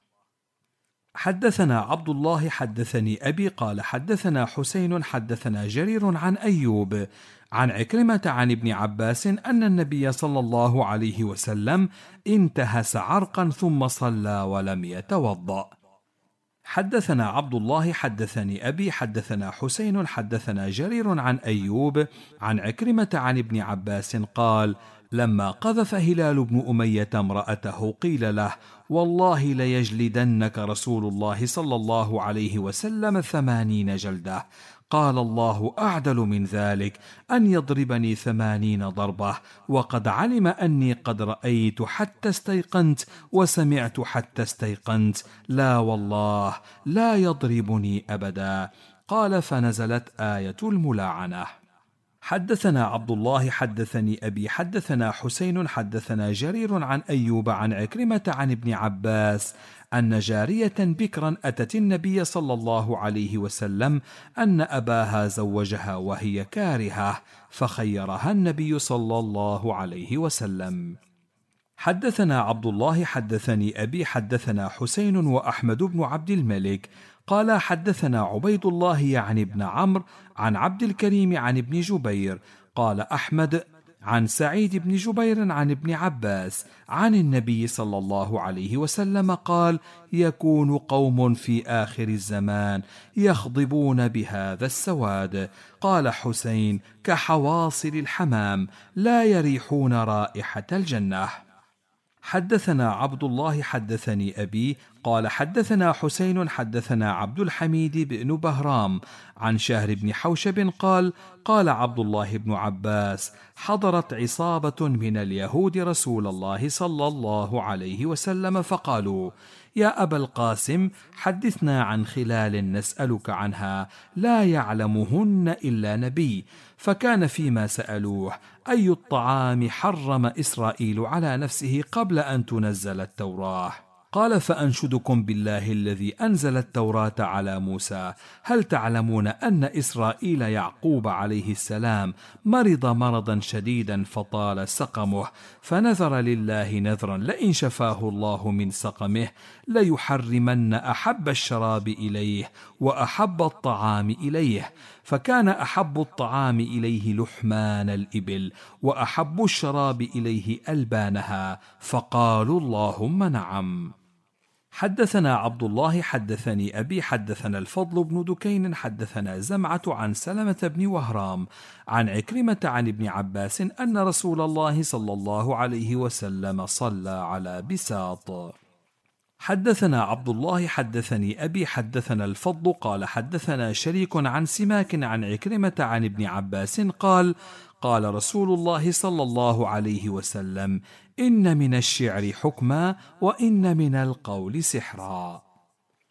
حدثنا عبد الله حدثني أبي قال حدثنا حسين حدثنا جرير عن أيوب عن عكرمة عن ابن عباس أن النبي صلى الله عليه وسلم انتهس عرقا ثم صلى ولم يتوضأ. حدثنا عبد الله حدثني أبي حدثنا حسين حدثنا جرير عن أيوب عن عكرمة عن ابن عباس قال: لما قذف هلال بن أمية امرأته قيل له: والله ليجلدنك رسول الله صلى الله عليه وسلم ثمانين جلدة. قال: الله أعدل من ذلك، أن يضربني ثمانين ضربة، وقد علم أني قد رأيت حتى استيقنت وسمعت حتى استيقنت، لا والله لا يضربني أبدا. قال: فنزلت آية الملاعنة. حدثنا عبد الله حدثني أبي حدثنا حسين حدثنا جرير عن أيوب عن عكرمة عن ابن عباس أن جارية بكرا أتت النبي صلى الله عليه وسلم أن أباها زوجها وهي كارهة، فخيرها النبي صلى الله عليه وسلم. حدثنا عبد الله حدثني أبي حدثنا حسين وأحمد بن عبد الملك قال حدثنا عبيد الله يعني ابن عمرو عن عبد الكريم عن ابن جبير قال أحمد عن سعيد بن جبير عن ابن عباس عن النبي صلى الله عليه وسلم قال: يكون قوم في آخر الزمان يخضبون بهذا السواد. قال حسين: كحواصل الحمام لا يريحون رائحة الجنة. حدثنا عبد الله حدثني أبي قال حدثنا حسين حدثنا عبد الحميد بن بهرام عن شهر بن حوشب قال: قال عبد الله بن عباس: حضرت عصابة من اليهود رسول الله صلى الله عليه وسلم فقالوا: يا أبا القاسم، حدثنا عن خلال نسألك عنها لا يعلمهن إلا نبي. فكان فيما سألوه: أي الطعام حرم إسرائيل على نفسه قبل أن تنزل التوراة؟ قال: فأنشدكم بالله الذي أنزل التوراة على موسى، هل تعلمون أن إسرائيل يعقوب عليه السلام مرض مرضا شديدا فطال سقمه، فنذر لله نذرا لئن شفاه الله من سقمه ليحرمن أحب الشراب إليه وأحب الطعام إليه، فكان أحب الطعام إليه لحمان الإبل وأحب الشراب إليه ألبانها، فقالوا اللهم نعم. حدثنا عبد الله حدثني أبي حدثنا الفضل بن دكين حدثنا زمعة عن سلمة بن وهرام عن عكرمة عن ابن عباس أن رسول الله صلى الله عليه وسلم صلى على بساط. حدثنا عبد الله حدثني أبي حدثنا الفضل قال حدثنا شريك عن سماك عن عكرمة عن ابن عباس قال: قال رسول الله صلى الله عليه وسلم: إن من الشعر حكما وإن من القول سحرا.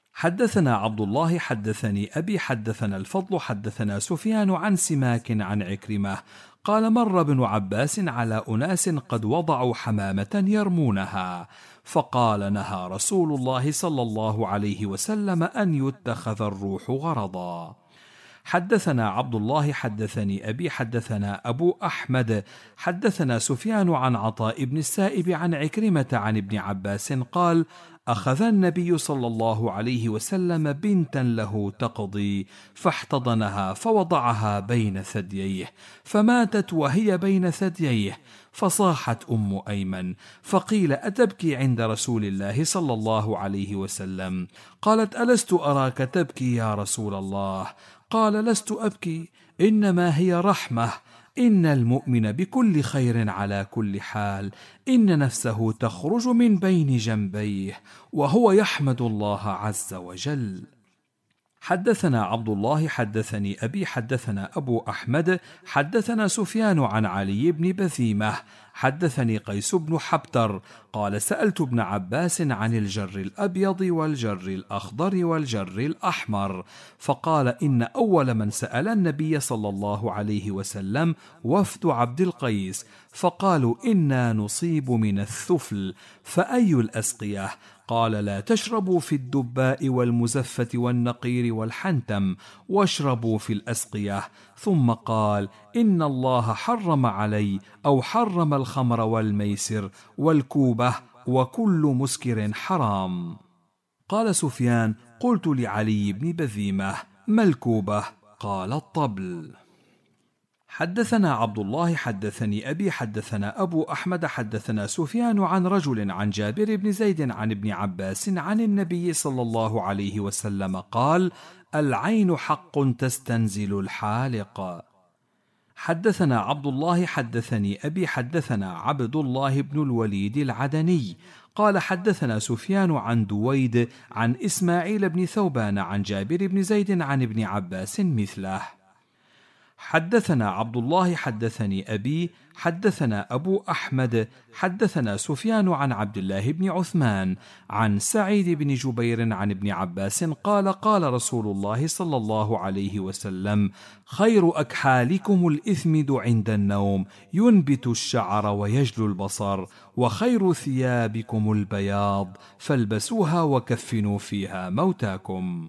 حدثنا عبد الله حدثني أبي حدثنا الفضل حدثنا سفيان عن سماك عن عكرمة قال مر ابن عباس على أناس قد وضعوا حمامة يرمونها، فقال نهى رسول الله صلى الله عليه وسلم أن يتخذ الروح غرضا. حدثنا عبد الله حدثني أبي حدثنا أبو أحمد حدثنا سفيان عن عطاء بن السائب عن عكرمة عن ابن عباس قال أخذ النبي صلى الله عليه وسلم بنتا له تقضي فاحتضنها فوضعها بين ثدييه فماتت وهي بين ثدييه، فصاحت أم أيمن فقيل أتبكي عند رسول الله صلى الله عليه وسلم؟ قالت ألست أراك تبكي يا رسول الله؟ قال لست أبكي، إنما هي رحمة، إن المؤمن بكل خير على كل حال، إن نفسه تخرج من بين جنبيه وهو يحمد الله عز وجل. حدثنا عبد الله حدثني أبي حدثنا أبو أحمد حدثنا سفيان عن علي بن بثيمة حدثني قيس بن حبتر قال سألت ابن عباس عن الجر الأبيض والجر الأخضر والجر الأحمر، فقال إن أول من سأل النبي صلى الله عليه وسلم وفد عبد القيس، فقالوا إنا نصيب من الثفل، فأي الأسقية؟ قال لا تشربوا في الدباء والمزفة والنقير والحنتم، واشربوا في الأسقية. ثم قال إن الله حرم علي أو حرم الخمر والميسر والكوبة وكل مسكر حرام. قال سفيان قلت لعلي بن بذيمة ما الكوبة؟ قال الطبل. حدثنا عبد الله حدثني أبي حدثنا أبو أحمد حدثنا سفيان عن رجل عن جابر بن زيد عن ابن عباس عن النبي صلى الله عليه وسلم قال العين حق تستنزل الحالق. حدثنا عبد الله حدثني أبي حدثنا عبد الله بن الوليد العدني قال حدثنا سفيان عن دويد عن إسماعيل بن ثوبان عن جابر بن زيد عن ابن عباس مثله. حدثنا عبد الله حدثني أبي حدثنا أبو أحمد حدثنا سفيان عن عبد الله بن عثمان عن سعيد بن جبير عن ابن عباس قال قال رسول الله صلى الله عليه وسلم خير أكحالكم الإثمد عند النوم ينبت الشعر ويجلو البصر، وخير ثيابكم البياض فالبسوها وكفنوا فيها موتاكم.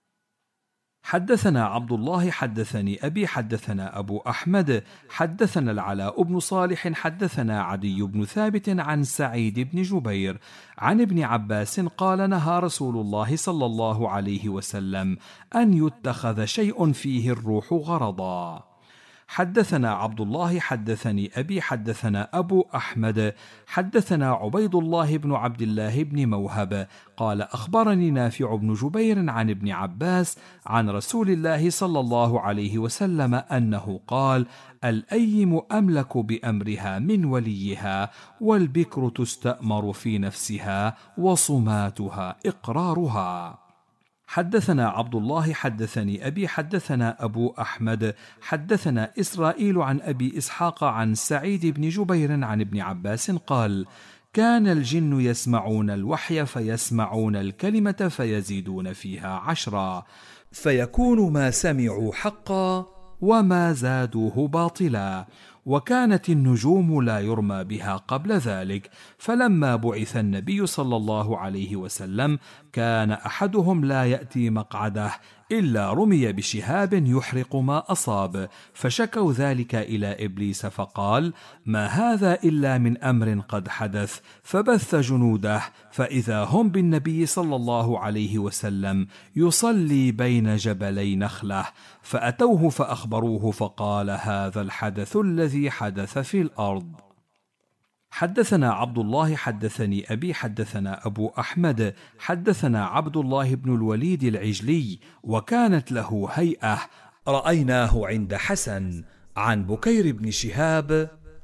حدثنا عبد الله حدثني أبي حدثنا أبو أحمد حدثنا العلاء بن صالح حدثنا عدي بن ثابت عن سعيد بن جبير عن ابن عباس قال نهى رسول الله صلى الله عليه وسلم أن يتخذ شيء فيه الروح غرضا. حدثنا عبد الله حدثني أبي حدثنا أبو أحمد حدثنا عبيد الله بن عبد الله بن موهب قال أخبرني نافع بن جبير عن ابن عباس عن رسول الله صلى الله عليه وسلم أنه قال الأيم أملك بأمرها من وليها، والبكر تستأمر في نفسها، وصماتها إقرارها. حدثنا عبد الله حدثني أبي حدثنا أبو أحمد حدثنا إسرائيل عن أبي إسحاق عن سعيد بن جبير عن ابن عباس قال كان الجن يسمعون الوحي فيسمعون الكلمة فيزيدون فيها عشرا، فيكون ما سمعوا حقا وما زادوه باطلا، وكانت النجوم لا يرمى بها قبل ذلك، فلما بعث النبي صلى الله عليه وسلم كان أحدهم لا يأتي مقعده إلا رمي بشهاب يحرق ما أصاب، فشكوا ذلك إلى إبليس فقال ما هذا إلا من أمر قد حدث، فبث جنوده فإذا هم بالنبي صلى الله عليه وسلم يصلي بين جبلي نخلة، فأتوه فأخبروه فقال هذا الحدث الذي حدث في الأرض. حدثنا عبد الله حدثني أبي حدثنا أبو أحمد حدثنا عبد الله بن الوليد العجلي وكانت له هيئة رأيناه عند حسن عن بكير بن شهاب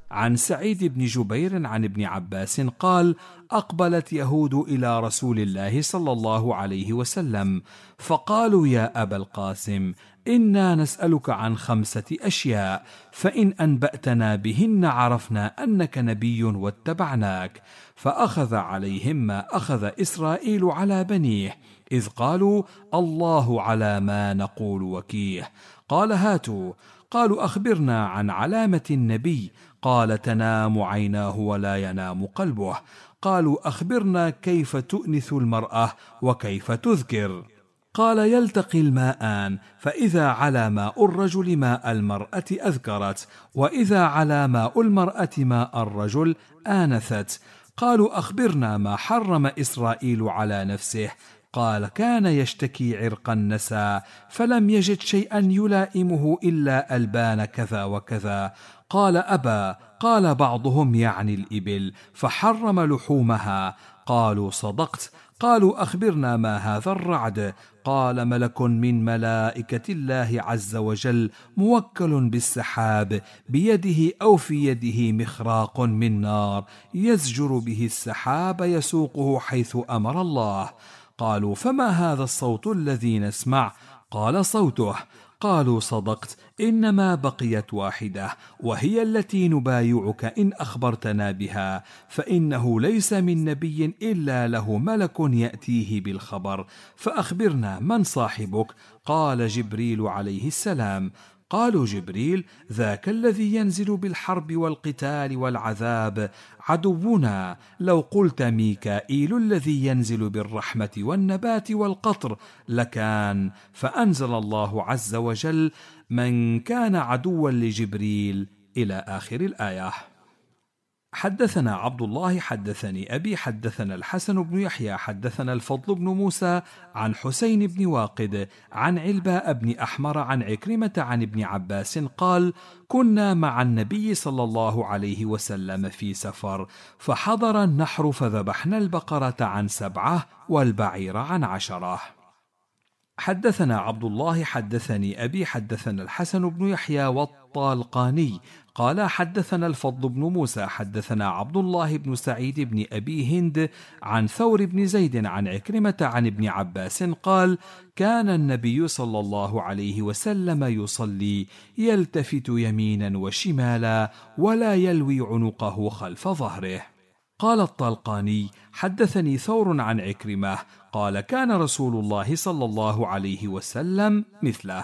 عن سعيد بن جبير عن ابن عباس قال: أقبلت يهود إلى رسول الله صلى الله عليه وسلم فقالوا: يا أبا القاسم، إنا نسألك عن خمسة أشياء، فإن أنبأتنا بهن عرفنا أنك نبي واتبعناك. فأخذ عليهم ما أخذ إسرائيل على بنيه، إذ قالوا: الله على ما نقول وكيه. قال: هاتوا. قالوا: أخبرنا عن علامة النبي. قال: تنام عيناه ولا ينام قلبه. قالوا: أخبرنا كيف تؤنث المرأة وكيف تذكر. قال: يلتقي الماءان، فإذا على ماء الرجل ماء المرأة أذكرت، وإذا على ماء المرأة ماء الرجل آنثت. قالوا: أخبرنا ما حرم إسرائيل على نفسه. قال: كان يشتكي عرق النساء فلم يجد شيئا يلائمه إلا ألبان كذا وكذا. قال: أبى. قال بعضهم: يعني الإبل، فحرم لحومها. قالوا: صدقت. قالوا: أخبرنا ما هذا الرعد. قال: ملك من ملائكة الله عز وجل موكل بالسحاب، بيده أو في يده مخراق من نار يزجر به السحاب يسوقه حيث أمر الله. قالوا: فما هذا الصوت الذي نسمع؟ قال: صوته. قالوا: صدقت، إنما بقيت واحدة، وهي التي نبايعك إن أخبرتنا بها، فإنه ليس من نبي إلا له ملك يأتيه بالخبر. فأخبرنا من صاحبك؟ قال: جبريل عليه السلام. قالوا: جبريل ذاك الذي ينزل بالحرب والقتال والعذاب عدونا. لو قلت ميكائيل الذي ينزل بالرحمة والنبات والقطر لكان. فأنزل الله عز وجل: من كان عدوا لجبريل إلى آخر الآية. حدثنا عبد الله حدثني أبي حدثنا الحسن بن يحيى حدثنا الفضل بن موسى عن حسين بن واقد عن علباء بن أحمر عن عكرمة عن ابن عباس قال: كنا مع النبي صلى الله عليه وسلم في سفر، فحضر النحر فذبحنا البقرة عن سبعة والبعير عن عشرة. حدثنا عبد الله حدثني أبي حدثنا الحسن بن يحيى والطالقاني قال: حدثنا الفضل بن موسى حدثنا عبد الله بن سعيد بن أبي هند عن ثور بن زيد عن عكرمة عن ابن عباس قال: كان النبي صلى الله عليه وسلم يصلي يلتفت يمينا وشمالا ولا يلوي عنقه خلف ظهره. قال الطلقاني: حدثني ثور عن عكرمة قال: كان رسول الله صلى الله عليه وسلم مثله.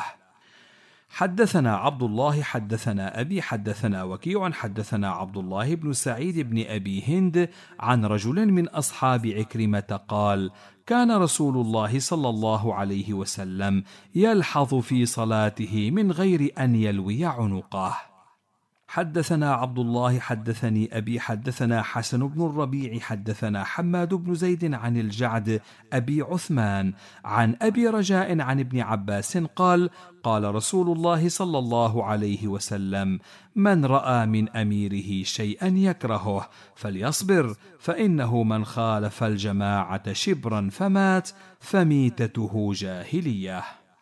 حدثنا عبد الله حدثنا أبي حدثنا وكيع حدثنا عبد الله بن سعيد بن أبي هند عن رجل من أصحاب عكرمة قال: كان رسول الله صلى الله عليه وسلم يلحظ في صلاته من غير أن يلوي عنقه. حدثنا عبد الله حدثني أبي حدثنا حسن بن الربيع حدثنا حماد بن زيد عن الجعد أبي عثمان عن أبي رجاء عن ابن عباس قال: قال رسول الله صلى الله عليه وسلم: من رأى من أميره شيئا يكرهه فليصبر، فإنه من خالف الجماعة شبرا فمات فميتته جاهلية.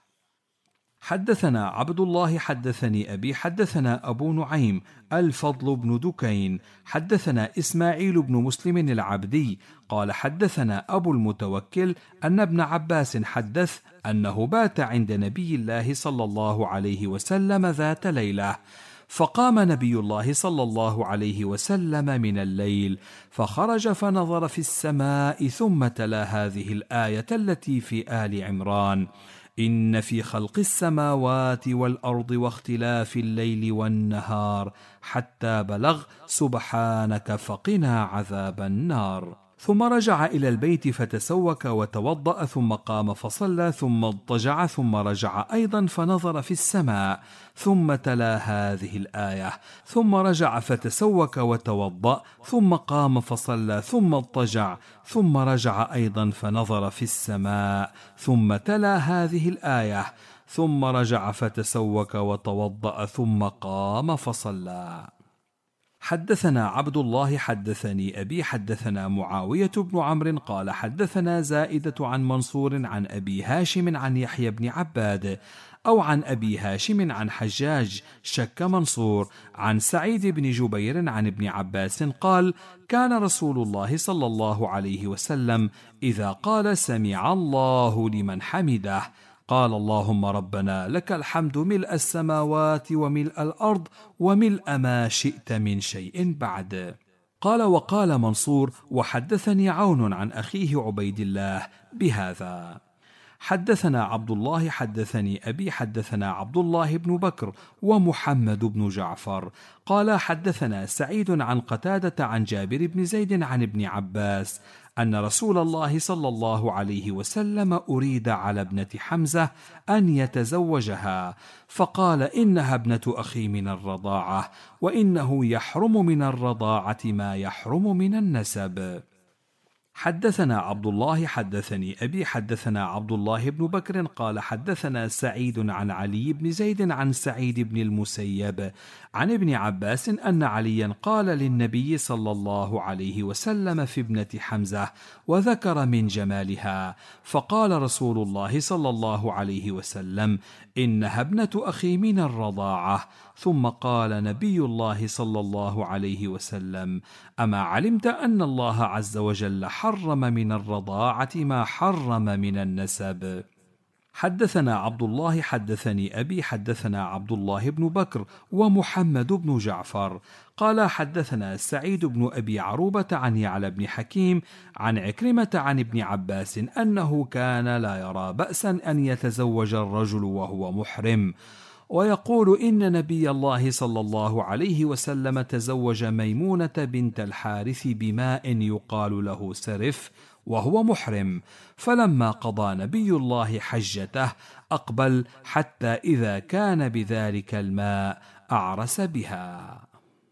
حدثنا عبد الله حدثني أبي حدثنا أبو نعيم الفضل بن دكين حدثنا إسماعيل بن مسلم العبدي قال: حدثنا أبو المتوكل أن ابن عباس حدث أنه بات عند نبي الله صلى الله عليه وسلم ذات ليلة، فقام نبي الله صلى الله عليه وسلم من الليل فخرج فنظر في السماء ثم تلا هذه الآية التي في آل عمران: إن في خلق السماوات والأرض واختلاف الليل والنهار حتى بلغ سبحانك فقنا عذاب النار. ثم رجع إلى البيت فتسوك وتوضأ ثم قام فصلى ثم اضطجع ثم رجع أيضا فنظر في السماء ثم تلا هذه الآية، ثم رجع فتسوك وتوضأ ثم قام فصلى ثم اضطجع ثم رجع أيضا فنظر في السماء ثم تلا هذه الآية، ثم رجع فتسوك وتوضأ ثم قام فصلى. حدثنا عبد الله حدثني أبي حدثنا معاوية بن عمرو قال حدثنا زائدة عن منصور عن أبي هاشم عن يحيى بن عباد أو عن أبي هاشم عن حجاج شك منصور عن سعيد بن جبير عن ابن عباس قال كان رسول الله صلى الله عليه وسلم إذا قال سمع الله لمن حمده قال اللهم ربنا لك الحمد ملء السماوات وملء الأرض وملء ما شئت من شيء بعد. قال وقال منصور وحدثني عون عن أخيه عبيد الله بهذا. حدثنا عبد الله حدثني أبي حدثنا عبد الله بن بكر ومحمد بن جعفر قال حدثنا سعيد عن قتادة عن جابر بن زيد عن ابن عباس أن رسول الله صلى الله عليه وسلم أريد على ابنة حمزة أن يتزوجها فقال إنها ابنة أخي من الرضاعة وإنه يحرم من الرضاعة ما يحرم من النسب. حدثنا عبد الله حدثني أبي حدثنا عبد الله بن بكر قال حدثنا سعيد عن علي بن زيد عن سعيد بن المسيب عن ابن عباس أن عليا قال للنبي صلى الله عليه وسلم في ابنة حمزة وذكر من جمالها فقال رسول الله صلى الله عليه وسلم إنها ابنة أخي من الرضاعة ثم قال نبي الله صلى الله عليه وسلم أما علمت أن الله عز وجل حرم من الرضاعة ما حرم من النسب. حدثنا عبد الله حدثني أبي حدثنا عبد الله بن بكر ومحمد بن جعفر قال حدثنا سعيد بن أبي عروبة عن يعلى بن حكيم عن عكرمة عن ابن عباس أنه كان لا يرى بأسا أن يتزوج الرجل وهو محرم ويقول إن نبي الله صلى الله عليه وسلم تزوج ميمونة بنت الحارث بماء يقال له سرف وهو محرم فلما قضى نبي الله حجته أقبل حتى إذا كان بذلك الماء أعرس بها.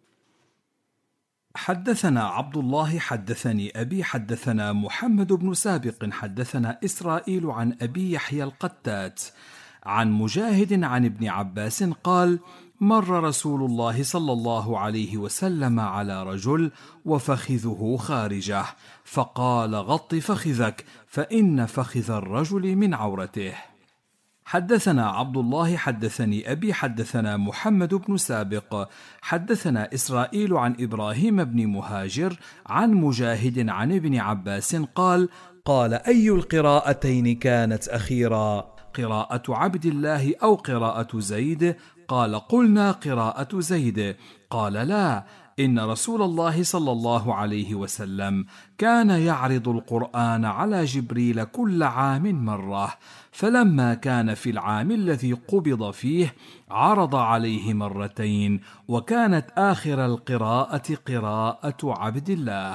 حدثنا عبد الله حدثني أبي حدثنا محمد بن سابق حدثنا إسرائيل عن أبي يحيى القتات عن مجاهد عن ابن عباس قال مر رسول الله صلى الله عليه وسلم على رجل وفخذه خارجه فقال غط فخذك فإن فخذ الرجل من عورته. حدثنا عبد الله حدثني أبي حدثنا محمد بن سابق حدثنا إسرائيل عن إبراهيم بن مهاجر عن مجاهد عن ابن عباس قال قال أي القراءتين كانت أخيرا قراءة عبد الله أو قراءة زيد؟ قال قلنا قراءة زيد. قال لا إن رسول الله صلى الله عليه وسلم كان يعرض القرآن على جبريل كل عام مرة فلما كان في العام الذي قبض فيه عرض عليه مرتين وكانت آخر القراءة قراءة عبد الله.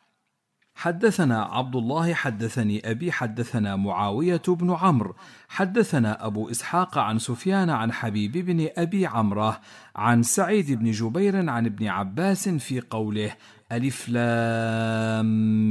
حدثنا عبد الله حدثني أبي حدثنا معاوية بن عمرو حدثنا أبو إسحاق عن سفيان عن حبيب بن أبي عمره عن سعيد بن جبير عن ابن عباس في قوله ألف لام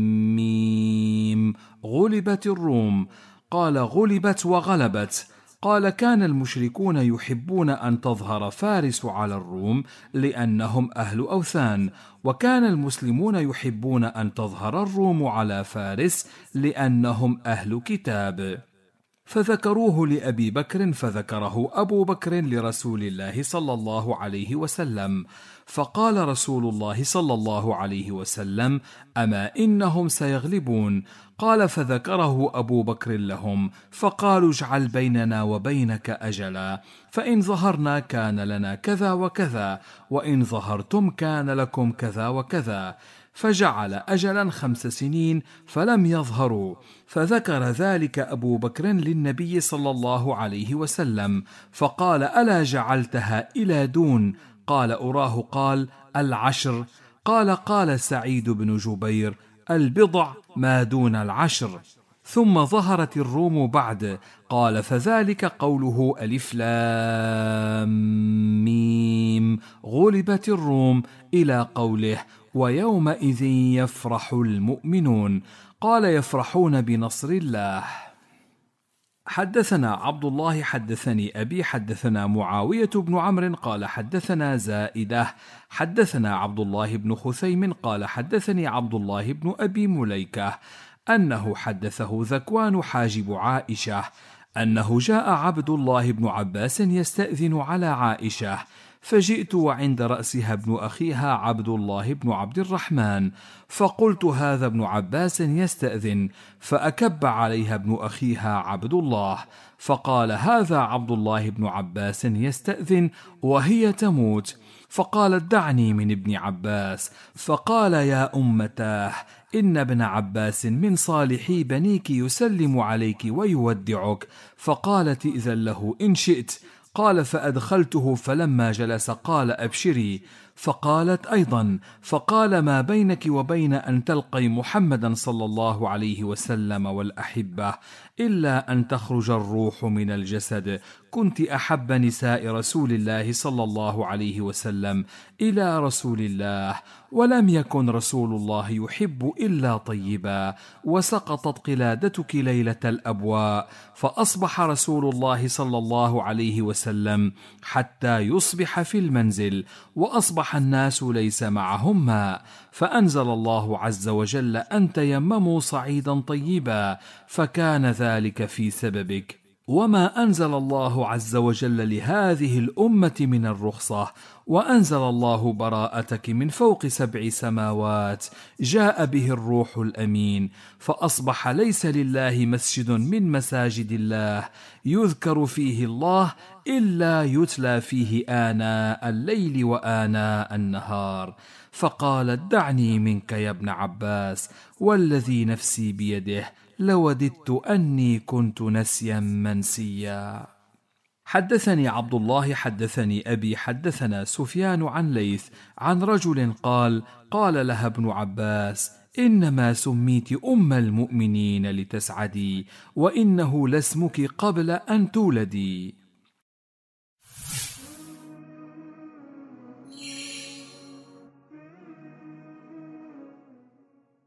ميم غلبت الروم قال غلبت وغلبت قال كان المشركون يحبون أن تظهر فارس على الروم لأنهم أهل أوثان وكان المسلمون يحبون أن تظهر الروم على فارس لأنهم أهل كتاب فذكروه لأبي بكر فذكره أبو بكر لرسول الله صلى الله عليه وسلم فقال رسول الله صلى الله عليه وسلم أما إنهم سيغلبون قال فذكره أبو بكر لهم فقالوا اجعل بيننا وبينك أجلا فإن ظهرنا كان لنا كذا وكذا وإن ظهرتم كان لكم كذا وكذا فجعل أجلا خمس سنين فلم يظهروا فذكر ذلك أبو بكر للنبي صلى الله عليه وسلم فقال ألا جعلتها إلى دون؟ قال أراه قال العشر. قال قال سعيد بن جبير البضع ما دون العشر. ثم ظهرت الروم بعد قال فذلك قوله ألف لام ميم غلبت الروم إلى قوله ويومئذ يفرح المؤمنون قال يفرحون بنصر الله. حدثنا عبد الله حدثني أبي حدثنا معاوية بن عمرو قال حدثنا زائدة حدثنا عبد الله بن خثيم قال حدثني عبد الله بن أبي مليكة أنه حدثه ذكوان حاجب عائشة أنه جاء عبد الله بن عباس يستأذن على عائشة، فجئت وعند رأسها ابن أخيها عبد الله بن عبد الرحمن، فقلت هذا ابن عباس يستأذن، فأكب عليها ابن أخيها عبد الله، فقال هذا عبد الله بن عباس يستأذن وهي تموت، فقالت دعني من ابن عباس، فقال يا أمتاه إن ابن عباس من صالحي بنيك يسلم عليك ويودعك، فقالت إذن له إن شئت. قال فأدخلته، فلما جلس قال أبشري، فقالت أيضا، فقال ما بينك وبين أن تلقي محمدا صلى الله عليه وسلم والأحبة إلا أن تخرج الروح من الجسد، كنت أحب نساء رسول الله صلى الله عليه وسلم إلى رسول الله، ولم يكن رسول الله يحب إلا طيبا، وسقطت قلادتك ليلة الأبواء، فأصبح رسول الله صلى الله عليه وسلم حتى يصبح في المنزل، وأصبح الناس ليس معهم ماء، فأنزل الله عز وجل أن تيمموا صعيدا طيبا، فكان ذلك في سببك. وما أنزل الله عز وجل لهذه الأمة من الرخصة، وأنزل الله براءتك من فوق سبع سماوات، جاء به الروح الأمين، فأصبح ليس لله مسجد من مساجد الله يذكر فيه الله إلا يتلى فيه آناء الليل وآناء النهار. فقالت دعني منك يا ابن عباس، والذي نفسي بيده لوددت أني كنت نسيا منسيا. حدثني عبد الله حدثني أبي حدثنا سفيان عن ليث عن رجل قال قال لها ابن عباس إنما سميت أم المؤمنين لتسعدي، وإنه لاسمك قبل أن تولدي.